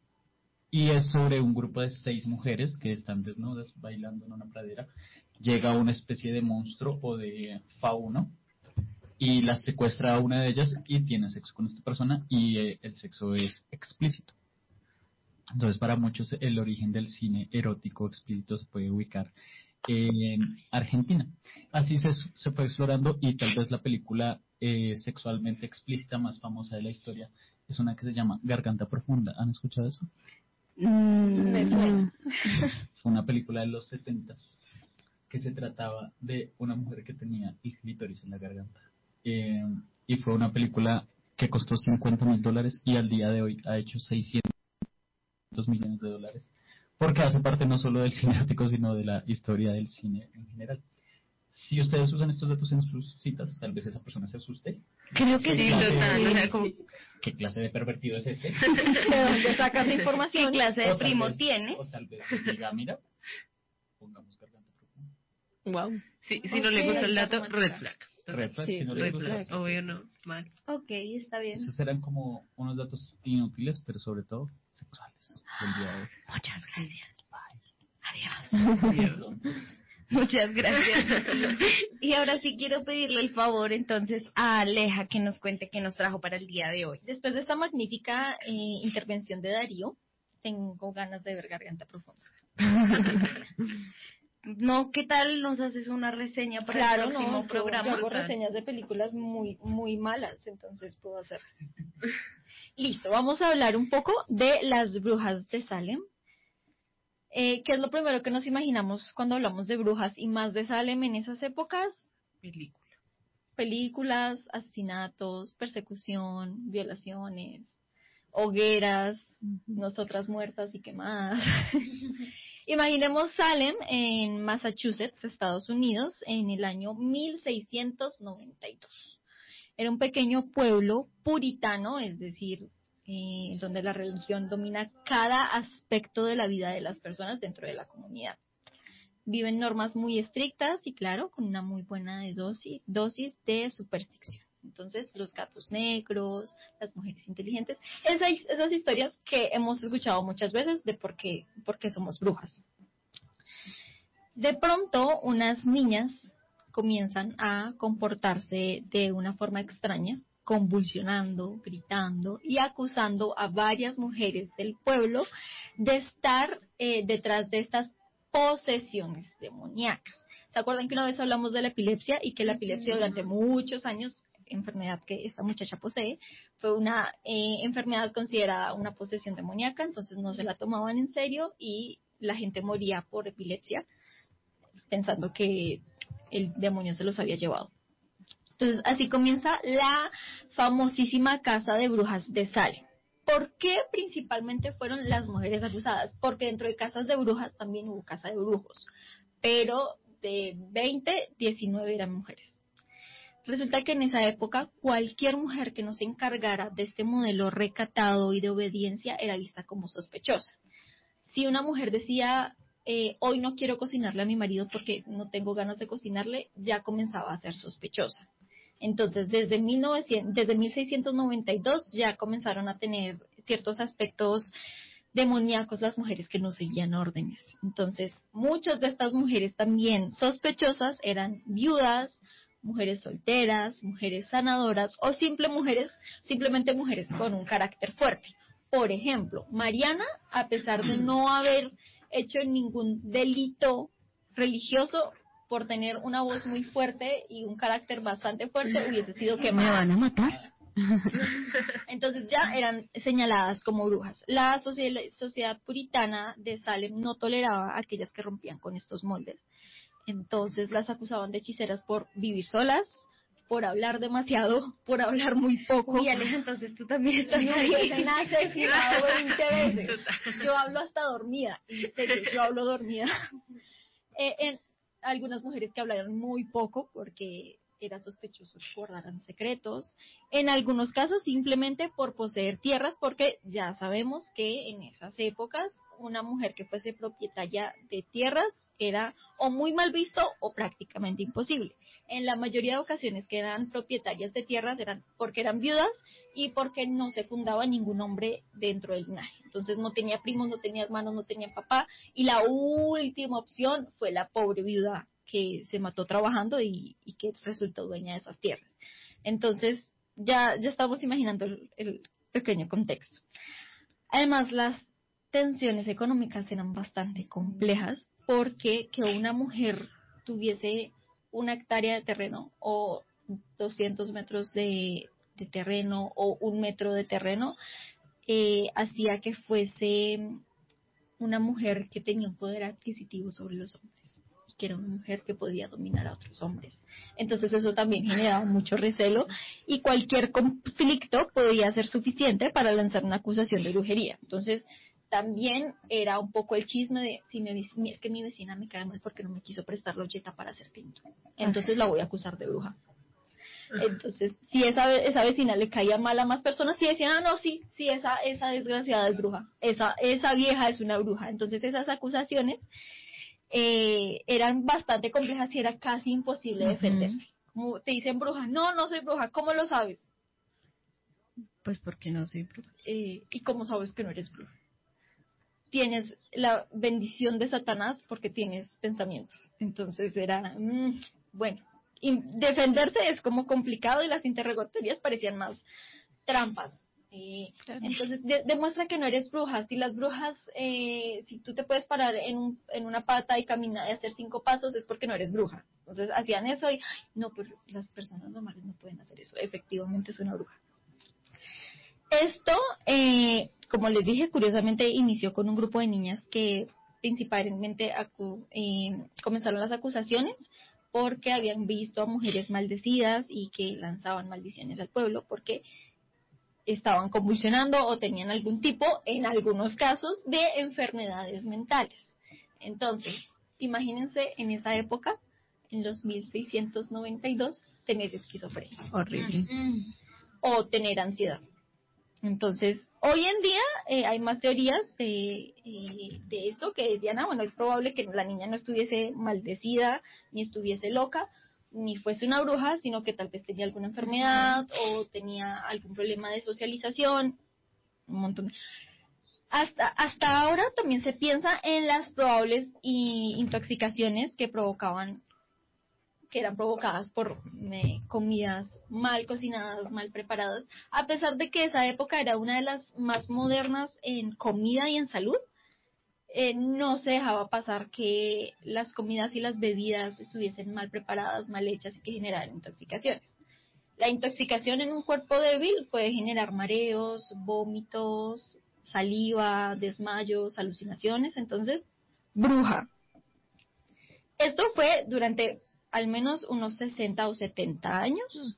y es sobre un grupo de seis mujeres que están desnudas bailando en una pradera. Llega una especie de monstruo o de fauno y las secuestra a una de ellas y tiene sexo con esta persona y eh, el sexo es explícito. Entonces, para muchos el origen del cine erótico explícito se puede ubicar en Argentina. Así se, se fue explorando y tal vez la película eh, sexualmente explícita más famosa de la historia es una que se llama Garganta Profunda. ¿Han escuchado eso? Mm, me suena. Fue una película de los setentas que se trataba de una mujer que tenía el clítoris en la garganta. Eh, y fue una película que costó cincuenta mil dólares y al día de hoy ha hecho seiscientos millones de dólares. Porque hace parte no solo del cine erótico, sino de la historia del cine en general. Si ustedes usan estos datos en sus citas, tal vez esa persona se asuste. Creo que ¿Qué sí, clase- total, o sea, como- ¿Qué clase de pervertido es este? ¿De dónde sacas la información? ¿Qué clase de O tal primo vez- tiene? O tal vez diga, mira, pongamos garganta profunda. Wow. Sí, si no le gusta el dato, red flag. Red flag, Sí, si no le red gusta. flag. Obvio no, mal. Ok, está bien. Esos eran como unos datos inútiles, pero sobre todo sexuales del día de hoy. Muchas gracias. Adiós. Perdón. Muchas gracias. Y ahora sí quiero pedirle el favor entonces a Aleja que nos cuente qué nos trajo para el día de hoy. Después de esta magnífica eh, intervención de Darío, tengo ganas de ver Garganta Profunda. No, ¿qué tal nos haces una reseña para Claro, el próximo no, yo- programa? Yo, hago reseñas de películas muy, muy malas, entonces puedo hacer. Listo, vamos a hablar un poco de Las Brujas de Salem. Eh, ¿Qué es lo primero que nos imaginamos cuando hablamos de brujas y más de Salem en esas épocas? Películas. Películas, asesinatos, persecución, violaciones, hogueras, nosotras muertas y quemadas. Imaginemos Salem en Massachusetts, Estados Unidos, en el año mil seiscientos noventa y dos. Era un pequeño pueblo puritano, es decir, eh, donde la religión domina cada aspecto de la vida de las personas dentro de la comunidad. Viven normas muy estrictas y, claro, con una muy buena dosis, dosis de superstición. Entonces, los gatos negros, las mujeres inteligentes, esas, esas historias que hemos escuchado muchas veces de por qué, por qué somos brujas. De pronto, unas niñas comienzan a comportarse de una forma extraña, convulsionando, gritando y acusando a varias mujeres del pueblo de estar eh, detrás de estas posesiones demoníacas. ¿Se acuerdan que una vez hablamos de la epilepsia y que la epilepsia durante muchos años, enfermedad que esta muchacha posee, fue una eh, enfermedad considerada una posesión demoníaca, entonces no se la tomaban en serio y la gente moría por epilepsia pensando que el demonio se los había llevado. Entonces, así comienza la famosísima casa de brujas de Salem. ¿Por qué principalmente fueron las mujeres acusadas? Porque dentro de casas de brujas también hubo casa de brujos, pero de veinte, diecinueve eran mujeres. Resulta que en esa época cualquier mujer que no se encargara de este modelo recatado y de obediencia era vista como sospechosa. Si una mujer decía, eh, hoy no quiero cocinarle a mi marido porque no tengo ganas de cocinarle, ya comenzaba a ser sospechosa. Entonces, desde, mil novecientos, desde mil seiscientos noventa y dos ya comenzaron a tener ciertos aspectos demoníacos las mujeres que no seguían órdenes. Entonces, muchas de estas mujeres también sospechosas eran viudas, mujeres solteras, mujeres sanadoras o simple mujeres, simplemente mujeres con un carácter fuerte. Por ejemplo, Mariana, a pesar de no haber hecho ningún delito religioso, por tener una voz muy fuerte y un carácter bastante fuerte, hubiese sido quemada. ¿Me van a matar? Entonces ya eran señaladas como brujas. La socie- sociedad puritana de Salem no toleraba a aquellas que rompían con estos moldes. Entonces las acusaban de hechiceras por vivir solas, por hablar demasiado, por hablar muy poco. Y Aleja, entonces tú también estás Me ahí. hubiesen asesinado veinte veces. Yo hablo hasta dormida, en serio, yo hablo dormida. Eh, en algunas mujeres que hablaron muy poco porque era sospechoso que guardaran secretos. En algunos casos simplemente por poseer tierras, porque ya sabemos que en esas épocas una mujer que fuese propietaria de tierras era o muy mal visto o prácticamente imposible. En la mayoría de ocasiones que eran propietarias de tierras eran porque eran viudas y porque no secundaba ningún hombre dentro del linaje. Entonces no tenía primos, no tenía hermanos, no tenía papá, y la última opción fue la pobre viuda que se mató trabajando y, y que resultó dueña de esas tierras. Entonces ya, ya estamos imaginando el, el pequeño contexto. Además, las tensiones económicas eran bastante complejas porque que una mujer tuviese una hectárea de terreno o doscientos metros de, de terreno o un metro de terreno eh, hacía que fuese una mujer que tenía un poder adquisitivo sobre los hombres, que era una mujer que podía dominar a otros hombres. Entonces eso también generaba mucho recelo y cualquier conflicto podía ser suficiente para lanzar una acusación de brujería. Entonces también era un poco el chisme de si me, es que mi vecina me cae mal porque no me quiso prestar la olleta para hacer tinto, entonces la voy a acusar de bruja. Entonces, si esa esa vecina le caía mal a más personas, sí decían, ah, no, sí, sí, esa esa desgraciada es bruja, esa esa vieja es una bruja. Entonces esas acusaciones eh, eran bastante complejas y era casi imposible Uh-huh. defenderse. Como te dicen bruja, no, no soy bruja, ¿cómo lo sabes? Pues porque no soy bruja. Eh, ¿Y cómo sabes que no eres bruja? Tienes la bendición de Satanás porque tienes pensamientos. Entonces era, mmm, bueno, y defenderse es como complicado y las interrogatorias parecían más trampas. Eh, claro. Entonces de, demuestra que no eres bruja. Si las brujas, eh, si tú te puedes parar en, un, en una pata y caminar y hacer cinco pasos es porque no eres bruja. Entonces hacían eso y, ay, no, pero las personas normales no pueden hacer eso. Efectivamente es una bruja. Esto, eh, como les dije, curiosamente inició con un grupo de niñas que principalmente acu eh, comenzaron las acusaciones porque habían visto a mujeres maldecidas y que lanzaban maldiciones al pueblo porque estaban convulsionando o tenían algún tipo, en algunos casos, de enfermedades mentales. Entonces, imagínense en esa época, en los mil seiscientos noventa y dos, tener esquizofrenia. Horrible. Mm. O tener ansiedad. Entonces, hoy en día eh, hay más teorías de, eh, de esto que decían, ah, bueno, es probable que la niña no estuviese maldecida, ni estuviese loca, ni fuese una bruja, sino que tal vez tenía alguna enfermedad o tenía algún problema de socialización, un montón. Hasta, hasta ahora también se piensa en las probables y intoxicaciones que provocaban que eran provocadas por eh, comidas mal cocinadas, mal preparadas, a pesar de que esa época era una de las más modernas en comida y en salud, eh, no se dejaba pasar que las comidas y las bebidas estuviesen mal preparadas, mal hechas y que generaran intoxicaciones. La intoxicación en un cuerpo débil puede generar mareos, vómitos, saliva, desmayos, alucinaciones, entonces, bruja. Esto fue durante al menos unos sesenta o setenta años,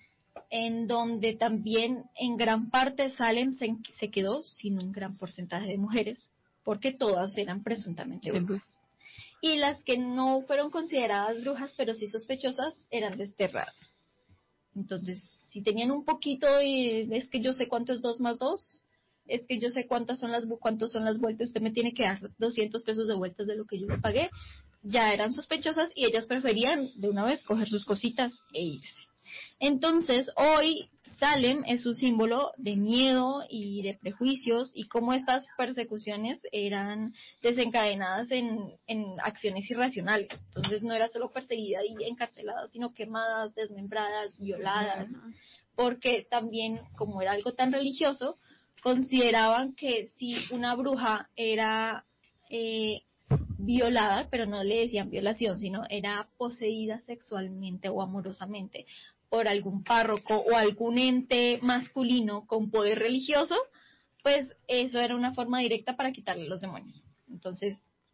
en donde también en gran parte Salem se, se quedó sin un gran porcentaje de mujeres, porque todas eran presuntamente brujas. Y las que no fueron consideradas brujas, pero sí sospechosas, eran desterradas. Entonces, si tenían un poquito y es que yo sé cuánto es dos más dos, es que yo sé cuántas son las cuántos son las vueltas, usted me tiene que dar doscientos pesos de vueltas de lo que yo le pagué, ya eran sospechosas y ellas preferían de una vez coger sus cositas e irse. Entonces, hoy Salem es un símbolo de miedo y de prejuicios y cómo estas persecuciones eran desencadenadas en, en acciones irracionales. Entonces, no era solo perseguida y encarcelada, sino quemadas, desmembradas, violadas, porque también, como era algo tan religioso, consideraban que si una bruja era eh, violada, pero no le decían violación, sino era poseída sexualmente o amorosamente por algún párroco o algún ente masculino con poder religioso, pues eso era una forma directa para quitarle los demonios. Entonces,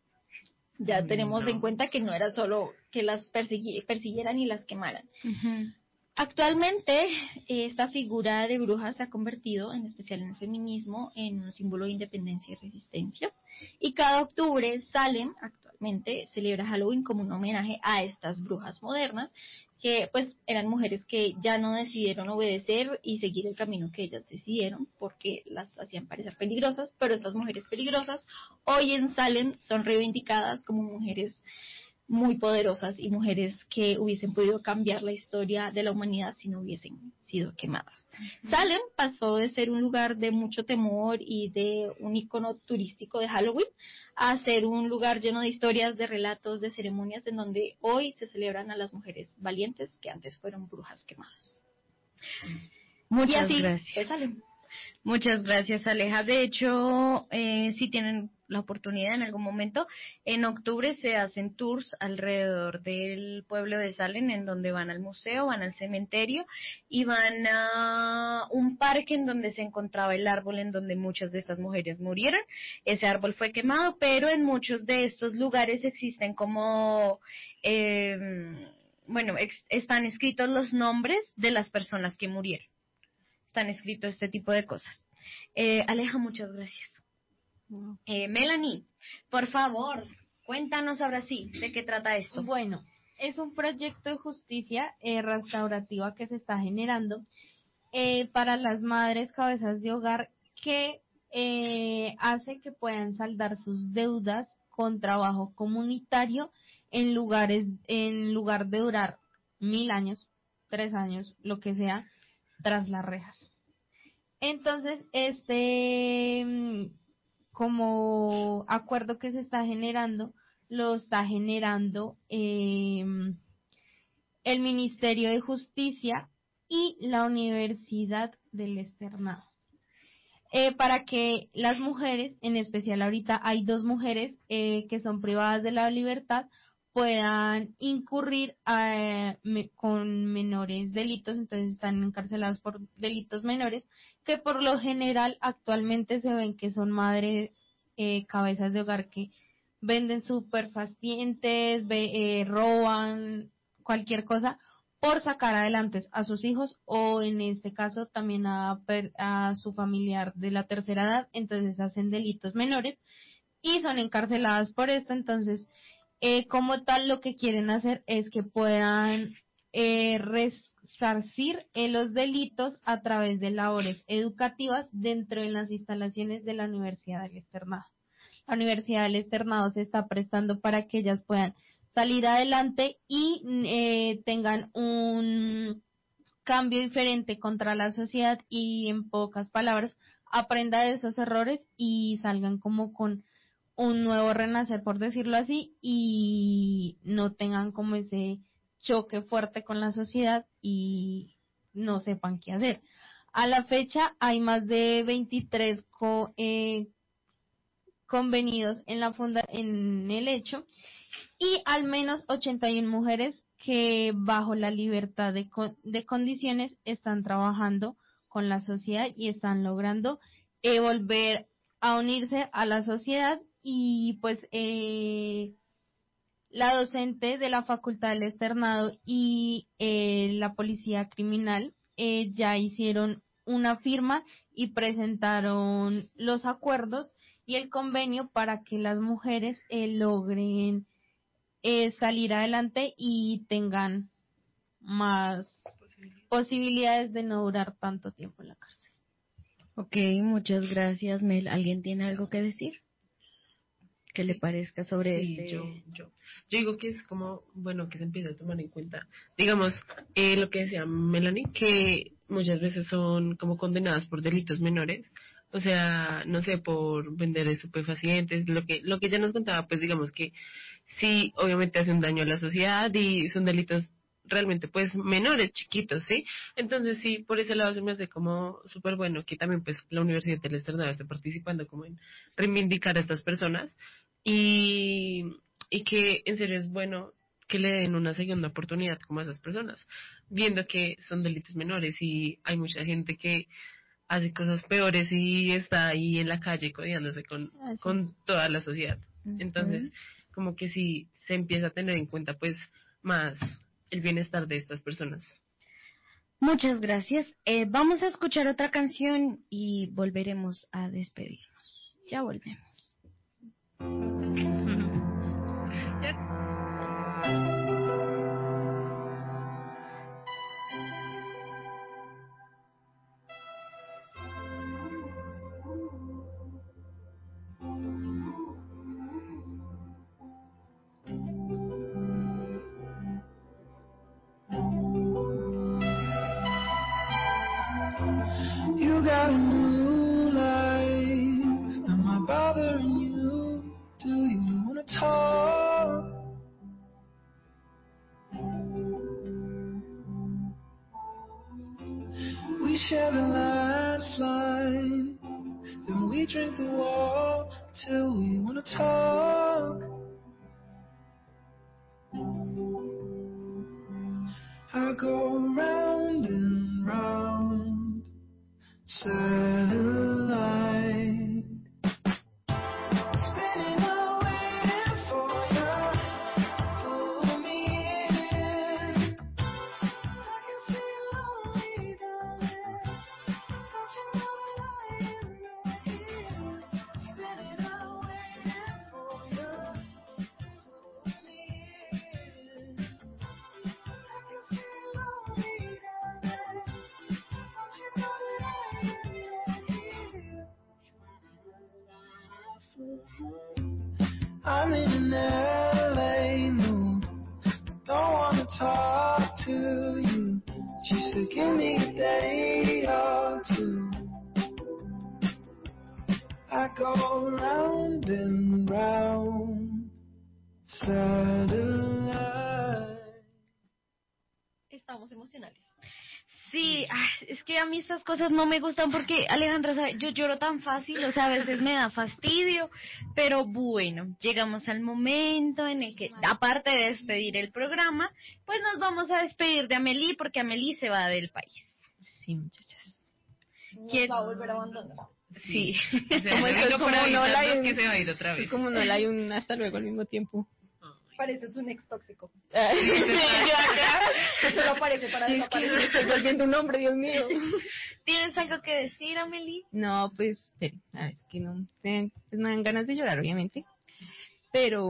ya Mm, tenemos no. en cuenta que no era solo que las persegui- persiguieran y las quemaran. Ujú. Actualmente, eh, esta figura de bruja se ha convertido, en especial en el feminismo, en un símbolo de independencia y resistencia. Y cada octubre, Salem actualmente celebra Halloween como un homenaje a estas brujas modernas, que pues eran mujeres que ya no decidieron obedecer y seguir el camino que ellas decidieron, porque las hacían parecer peligrosas, pero esas mujeres peligrosas hoy en Salem son reivindicadas como mujeres muy poderosas y mujeres que hubiesen podido cambiar la historia de la humanidad si no hubiesen sido quemadas. Salem pasó de ser un lugar de mucho temor y de un icono turístico de Halloween a ser un lugar lleno de historias, de relatos, de ceremonias en donde hoy se celebran a las mujeres valientes que antes fueron brujas quemadas. Muchas Y así, gracias. pues, Salem. Muchas gracias, Aleja. De hecho, eh, si tienen la oportunidad en algún momento, en octubre se hacen tours alrededor del pueblo de Salem, en donde van al museo, van al cementerio y van a un parque en donde se encontraba el árbol en donde muchas de estas mujeres murieron. Ese árbol fue quemado, pero en muchos de estos lugares existen como... Eh, bueno, ex- están escritos los nombres de las personas que murieron. Están escritos este tipo de cosas. Eh, Aleja, muchas gracias. Eh, Melanie, por favor, cuéntanos ahora sí de qué trata esto. Bueno, es un proyecto de justicia eh, restaurativa que se está generando eh, para las madres cabezas de hogar que eh, hace que puedan saldar sus deudas con trabajo comunitario en lugares, en lugar de durar mil años, tres años, lo que sea, tras las rejas. Entonces, este mm, como acuerdo que se está generando, lo está generando eh, el Ministerio de Justicia y la Universidad del Externado. Eh, para que las mujeres, en especial ahorita hay dos mujeres eh, que son privadas de la libertad, puedan incurrir eh, me- con menores delitos, entonces están encarcelados por delitos menores, que por lo general actualmente se ven que son madres eh, cabezas de hogar que venden superfacientes, ve- eh, roban cualquier cosa por sacar adelante a sus hijos o en este caso también a, per- a su familiar de la tercera edad, entonces hacen delitos menores y son encarceladas por esto, entonces eh, como tal lo que quieren hacer es que puedan eh, resarcir eh, los delitos a través de labores educativas dentro de las instalaciones de la Universidad del Externado. La Universidad del Externado se está prestando para que ellas puedan salir adelante y eh, tengan un cambio diferente contra la sociedad y en pocas palabras aprenda de esos errores y salgan como con un nuevo renacer, por decirlo así, y no tengan como ese choque fuerte con la sociedad y no sepan qué hacer. A la fecha hay más de veintitrés co- eh, convenidos en la funda en el hecho y al menos ochenta y una mujeres que bajo la libertad de, co- de condiciones están trabajando con la sociedad y están logrando eh, volver a unirse a la sociedad y pues eh, la docente de la Facultad del Externado y eh, la Policía Criminal eh, ya hicieron una firma y presentaron los acuerdos y el convenio para que las mujeres eh, logren eh, salir adelante y tengan más posibilidades de no durar tanto tiempo en la cárcel. Ok, muchas gracias, Mel. ¿Alguien tiene algo que decir? ¿Qué le parezca sobre Sí, este? yo, yo, yo digo que es como, bueno, que se empieza a tomar en cuenta, digamos, eh, lo que decía Melanie, que muchas veces son como condenadas por delitos menores, o sea, no sé, por vender estupefacientes, lo que, lo que ella nos contaba, pues digamos que sí, obviamente hace un daño a la sociedad y son delitos realmente pues menores, chiquitos, ¿sí? Entonces sí, por ese lado se me hace como súper bueno que también pues la Universidad del Externado esté participando como en reivindicar a estas personas y, y que en serio es bueno que le den una segunda oportunidad como a esas personas, viendo que son delitos menores y hay mucha gente que hace cosas peores y está ahí en la calle codiándose con, Así con es. toda la sociedad. Entonces, como que sí se empieza a tener en cuenta pues más el bienestar de estas personas. Muchas gracias. Eh, vamos a escuchar otra canción y volveremos a despedirnos. Ya volvemos. You got a new life. Am I bothering you? Do you wanna talk? We share the last line, then we drink the wall till we wanna talk. I go round and round, satellite. Spinning out, waiting for you to pull me in. I can see lonely down there. Don't you know that I am right here? Spinning out, waiting for you to pull me in. I can see lonely down there. Don't you know that I am right here? I'm in an L A mood, don't wanna talk to you. She said give me a day or two. I go round and round, satellite. Estamos emocionales. Sí, ay, es que a mí estas cosas no me gustan porque, Alejandra, ¿sabe? Yo lloro tan fácil, o sea, a veces me da fastidio, pero bueno, llegamos al momento en el que, aparte de despedir el programa, pues nos vamos a despedir de Amelie porque Amelie se va del país. Sí, muchachas. Nos va a volver a abandonar. Sí. O sea, Como yo eso es vengo como para no la avisarnos hay un- que se va a ir otra es vez. como no la hay un hasta luego al mismo tiempo. Pareces un ex tóxico. Sí, yo acá. Solo aparece para Sí, es que me desaparecer. estoy volviendo un hombre, Dios mío. ¿Tienes algo que decir, Amelie? No, pues, espere, a ver, es que no, te- pues me dan ganas de llorar, obviamente, pero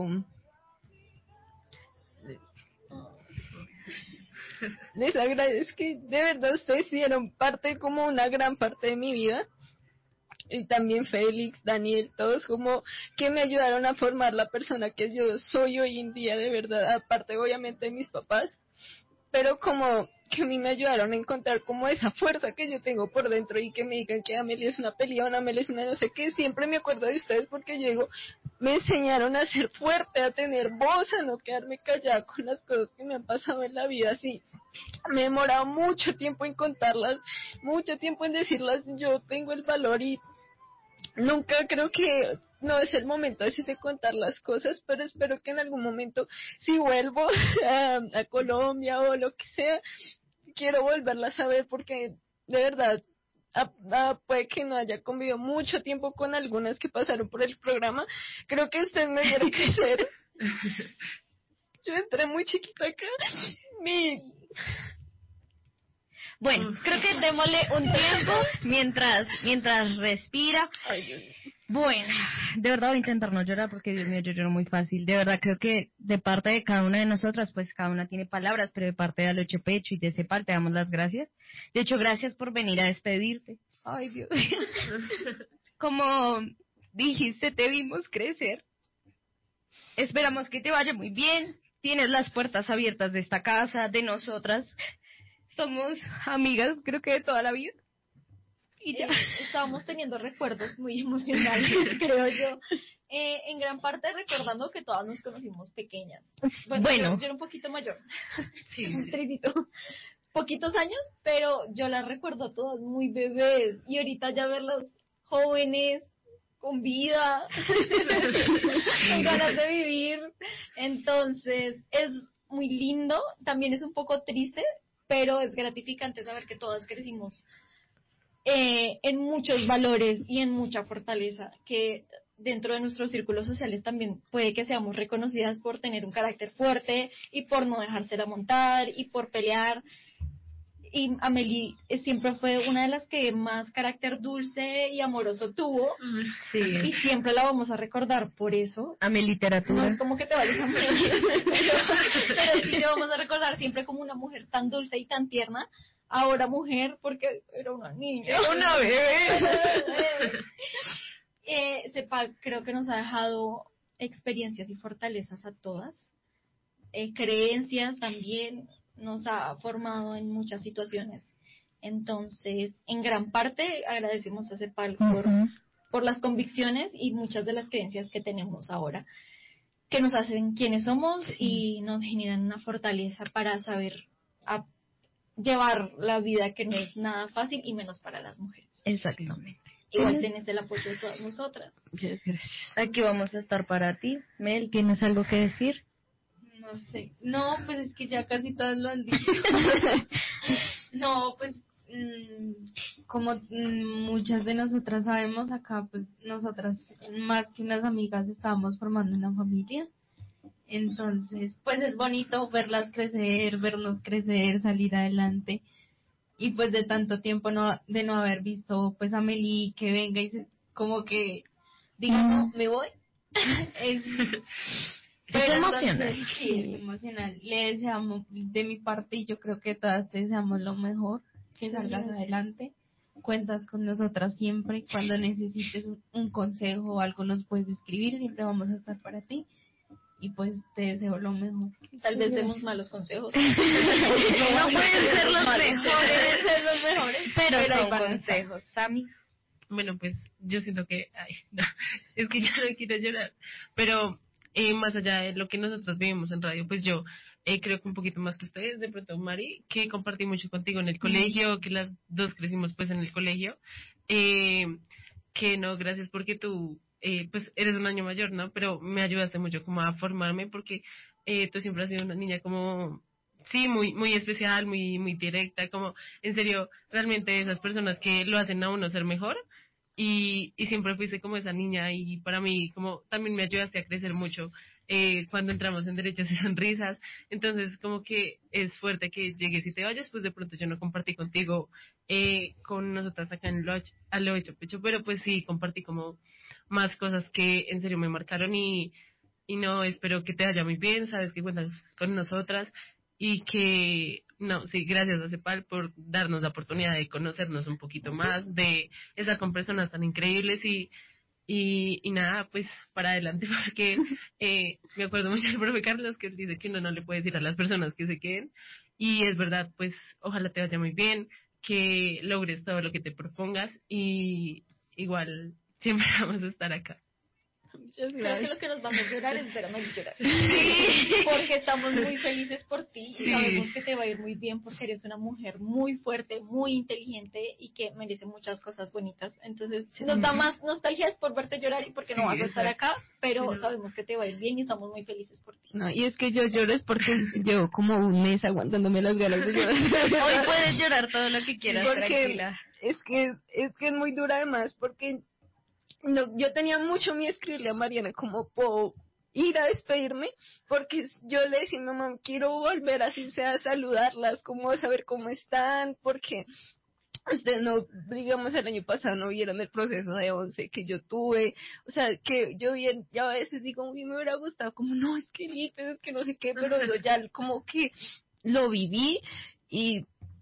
les agradezco que de verdad ustedes dieron parte, como una gran parte de mi vida, y también Félix, Daniel, todos como que me ayudaron a formar la persona que yo soy hoy en día, de verdad, aparte obviamente de mis papás, pero como que a mí me ayudaron a encontrar como esa fuerza que yo tengo por dentro y que me digan que Amelie es una peleona, Amelie es una no sé qué, siempre me acuerdo de ustedes porque yo digo, me enseñaron a ser fuerte, a tener voz, a no quedarme callada con las cosas que me han pasado en la vida, así. Me he demorado mucho tiempo en contarlas, mucho tiempo en decirlas, yo tengo el valor y nunca creo que no es el momento ese de contar las cosas, pero espero que en algún momento, si vuelvo a, a Colombia o lo que sea, quiero volverlas a ver porque de verdad a, a, puede que no haya convivido mucho tiempo con algunas que pasaron por el programa. Creo que ustedes me vieron crecer Yo entré muy chiquita acá. Mi... Bueno, creo que démosle un tiempo mientras mientras respira. Bueno, de verdad voy a intentar no llorar porque, Dios mío, yo lloro muy fácil. De verdad creo que de parte de cada una de nosotras, pues cada una tiene palabras, pero de parte de Alocho Pecho y de Cepal te damos las gracias. De hecho, gracias por venir a despedirte. Ay, Dios. Como dijiste, te vimos crecer. Esperamos que te vaya muy bien. Tienes las puertas abiertas de esta casa, de nosotras. Somos amigas, creo que de toda la vida. Y ya eh, estábamos teniendo recuerdos muy emocionales, creo yo. Eh, en gran parte recordando que todas nos conocimos pequeñas. Bueno, Bueno. Yo, yo era un poquito mayor. Sí, Un sí. tricito. Poquitos años, pero yo las recuerdo a todas muy bebés. Y ahorita ya verlas jóvenes, con vida, con ganas de vivir. Entonces, es muy lindo. También es un poco triste, pero es gratificante saber que todas crecimos eh, en muchos valores y en mucha fortaleza, que dentro de nuestros círculos sociales también puede que seamos reconocidas por tener un carácter fuerte y por no dejársela montar y por pelear. Y Amelie eh, siempre fue una de las que más carácter dulce y amoroso tuvo. Sí. Y siempre la vamos a recordar por eso. Ame literatura. No es como que te vayas a morir, pero, pero sí te vamos a recordar siempre como una mujer tan dulce y tan tierna. Ahora mujer, porque era una niña. Era una bebé. eh, Sepa, creo que nos ha dejado experiencias y fortalezas a todas. Eh, creencias también. Nos ha formado en muchas situaciones. Entonces, en gran parte agradecemos a Cepal por, uh-huh. por las convicciones y muchas de las creencias que tenemos ahora, que nos hacen quienes somos, sí. y nos generan una fortaleza para saber a, llevar la vida, que no es nada fácil y menos para las mujeres. Exactamente. Igual tenés el apoyo de todas nosotras. Muchas gracias. Aquí vamos a estar para ti. Mel, ¿tienes algo que decir? No sé, no, pues es que ya casi todos lo han dicho. No, pues mmm, como mmm, muchas de nosotras sabemos acá, pues nosotras más que unas amigas estábamos formando una familia. Entonces, pues es bonito verlas crecer, vernos crecer, salir adelante. Y pues de tanto tiempo no de no haber visto pues a Meli que venga y se, como que diga, mm. no, me voy. es Pero es emocional. Entonces, sí, es emocional. Le deseamos de mi parte, y yo creo que todas te deseamos lo mejor, que salgas adelante. Cuentas con nosotras siempre. Cuando necesites un, un consejo o algo nos puedes escribir, siempre vamos a estar para ti. Y pues te deseo lo mejor. Tal vez demos malos consejos. No pueden ser los mejores, pueden ser los mejores, pero, pero son consejos. Sammy. Bueno, pues yo siento que, ay, no, es que ya no quiero llorar, pero Eh, más allá de lo que nosotros vivimos en radio, pues yo eh, creo que un poquito más que ustedes, de pronto Mari, que compartí mucho contigo en el colegio, que las dos crecimos pues en el colegio, eh, que no, gracias porque tú eh, pues eres un año mayor, ¿no? Pero me ayudaste mucho como a formarme porque eh, tú siempre has sido una niña como, sí, muy muy especial, muy muy directa, como en serio, realmente esas personas que lo hacen a uno ser mejor. Y, y siempre fuiste como esa niña y para mí como también me ayudaste a crecer mucho eh, cuando entramos en Derechos y Sonrisas. Entonces como que es fuerte que llegues y te vayas, pues de pronto yo no compartí contigo eh, con nosotras acá en Lo, a Lo Hecho Pecho, pero pues sí compartí como más cosas que en serio me marcaron y, y no, espero que te vaya muy bien, sabes que cuentas con nosotras y que no, sí, gracias a Cepal por darnos la oportunidad de conocernos un poquito más, de estar con personas tan increíbles y y, y nada, pues para adelante, porque eh, me acuerdo mucho del profe Carlos que él dice que uno no le puede decir a las personas que se queden y es verdad, pues ojalá te vaya muy bien, que logres todo lo que te propongas y igual siempre vamos a estar acá. Muchas gracias. Creo que lo que nos va a hacer llorar es ver a Meli llorar. Sí. Porque estamos muy felices por ti y sí. Sabemos que te va a ir muy bien porque eres una mujer muy fuerte, muy inteligente y que merece muchas cosas bonitas. Entonces sí. Nos da más nostalgia por verte llorar y porque sí, no vas a estar acá, pero sí. Sabemos que te va a ir bien y estamos muy felices por ti. No, y es que yo lloro es porque llevo como un mes aguantándome las ganas de llorar. Hoy puedes llorar todo lo que quieras, porque tranquila. Es que, es que es muy dura además porque no, yo tenía mucho miedo escribirle a Mariana como po ir a despedirme, porque yo le decía a mi mamá, quiero volver así sea a saludarlas, como a saber cómo están, porque ustedes no, digamos, el año pasado no vieron el proceso de once que yo tuve, o sea, que yo bien, ya a veces digo, uy, me hubiera gustado, como, no, es que ni, pues, es que no sé qué, pero yo ya como que lo viví, y,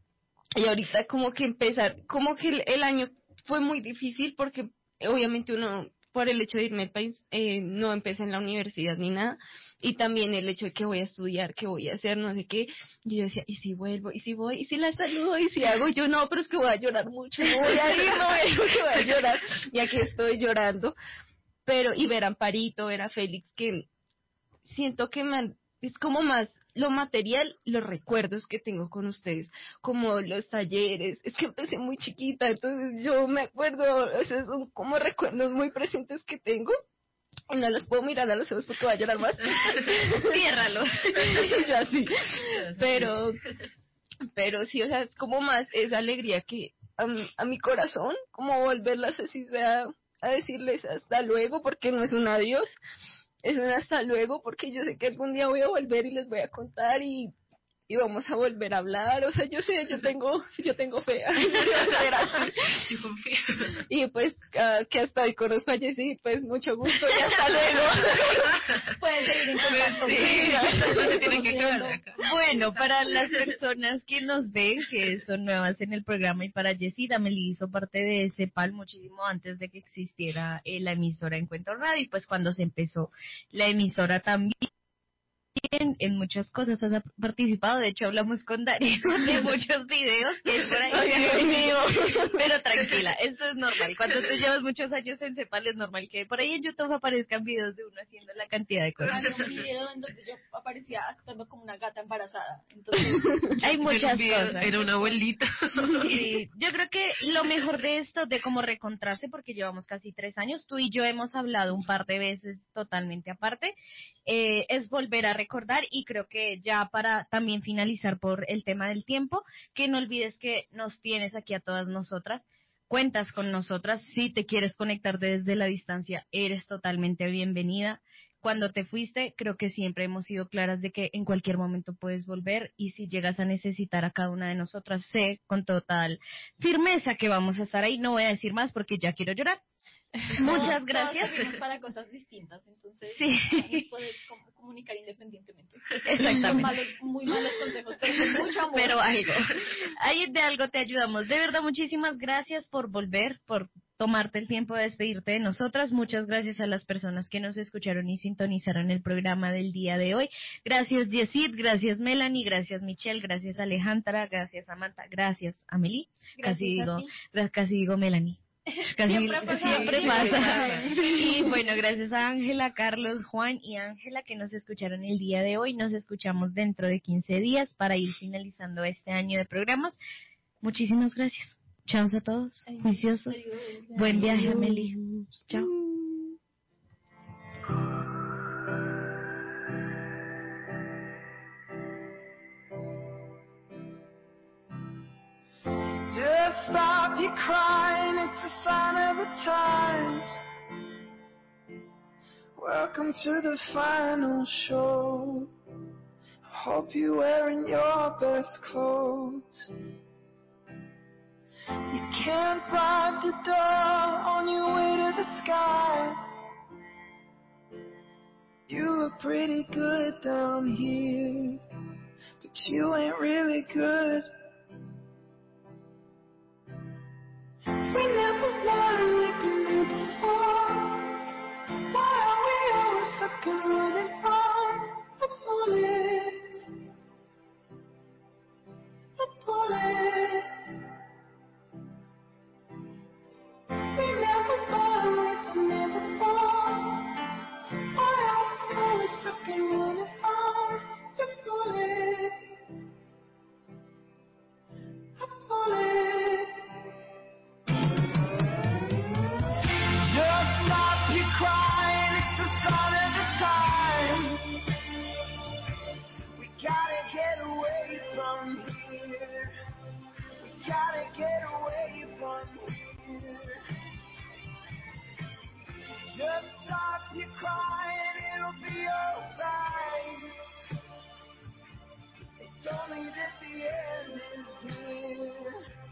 y ahorita como que empezar, como que el, el año fue muy difícil, porque obviamente uno, por el hecho de irme al país, eh, no empecé en la universidad ni nada, y también el hecho de que voy a estudiar, que voy a hacer, no sé qué, y yo decía, ¿y si vuelvo? ¿Y si voy? ¿Y si la saludo? ¿Y si hago? Y yo, no, pero es que voy a llorar mucho, no voy a ir, no voy a ir porque voy a llorar, y aquí estoy llorando, pero, y ver a Amparito, ver a Félix, que siento que me han- es como más lo material, los recuerdos que tengo con ustedes, como los talleres, es que empecé muy chiquita, entonces yo me acuerdo, esos son como recuerdos muy presentes que tengo, y no los puedo mirar a los ojos porque voy a llorar más. Ciérralo. Y yo así, pero, pero sí, o sea, es como más esa alegría que a, mi- a mi corazón, como volverlas así sea, a decirles hasta luego, porque no es un adiós, es un hasta luego, porque yo sé que algún día voy a volver y les voy a contar y, y vamos a volver a hablar, o sea, yo sé, yo tengo, yo tengo fe, Era así. Yo confío. Y pues, ah, que hasta hoy conozco a Jessy, pues mucho gusto y hasta luego. Pueden seguir en contacto. Sí, no se tienen que quedar acá. Bueno, para las personas que nos ven, que son nuevas en el programa, y para Jessy, Dameli hizo parte de CEPAL muchísimo antes de que existiera eh, la emisora Encuentro Radio, y pues cuando se empezó la emisora también, en, en muchas cosas has participado. De hecho, hablamos con Darío de muchos videos que es por ahí. Ay, Dios mío. Pero tranquila, esto es normal. Cuando tú llevas muchos años en CEPAL es normal que por ahí en YouTube aparezcan videos de uno haciendo la cantidad de cosas. Hay un video en donde yo aparecía actuando como una gata embarazada. Entonces, hay muchas Video, cosas. Era una abuelita. Sí, yo creo que lo mejor de esto, de cómo recontrarse, porque llevamos casi tres años, tú y yo hemos hablado un par de veces totalmente aparte, eh, es volver a recordar, y creo que ya para también finalizar por el tema del tiempo, que no olvides que nos tienes aquí a todas nosotras, cuentas con nosotras, si te quieres conectar desde la distancia, eres totalmente bienvenida. Cuando te fuiste, creo que siempre hemos sido claras de que en cualquier momento puedes volver, y si llegas a necesitar a cada una de nosotras, sé con total firmeza que vamos a estar ahí. No voy a decir más porque ya quiero llorar. Muchas todos gracias. servimos para cosas distintas, entonces Sí. nos puedes com- comunicar independientemente. Exactamente. Son malos, muy malos consejos, pero con mucho amor. Pero algo. Ahí de algo te ayudamos. De verdad, muchísimas gracias por volver, por tomarte el tiempo de despedirte de nosotras. Muchas gracias a las personas que nos escucharon y sintonizaron el programa del día de hoy. Gracias, Yesid, gracias, Melanie, gracias, Michelle, gracias, Alejandra, gracias, Samantha, gracias, Amelie. Gracias Casi a digo, ti. gra- casi digo Melanie. Casi Siempre pasa. siempre Sí, pasa. pasa. Y bueno, gracias a Ángela, Carlos, Juan y Ángela que nos escucharon el día de hoy. Nos escuchamos dentro de quince días para ir finalizando este año de programas. Muchísimas gracias. Chao a todos. Juiciosos. Buen viaje, Amelie. Chao. Just stop your crying, it's a sign of the times. Welcome to the final show. Hope you're wearing your best clothes. You can't bribe the door on your way to the sky. You look pretty good down here, but you ain't really good. We never learned we've been here before. Why are we always stuck and running from the bullets? The bullets. We never learned we've been here before. Why are we always stuck and running from the bullets? The bullets. Just stop your crying, it's a sign of the times. We gotta get away from here. We gotta get away from here. Just stop your crying, it'll you'll be alright. It's only that the end is near.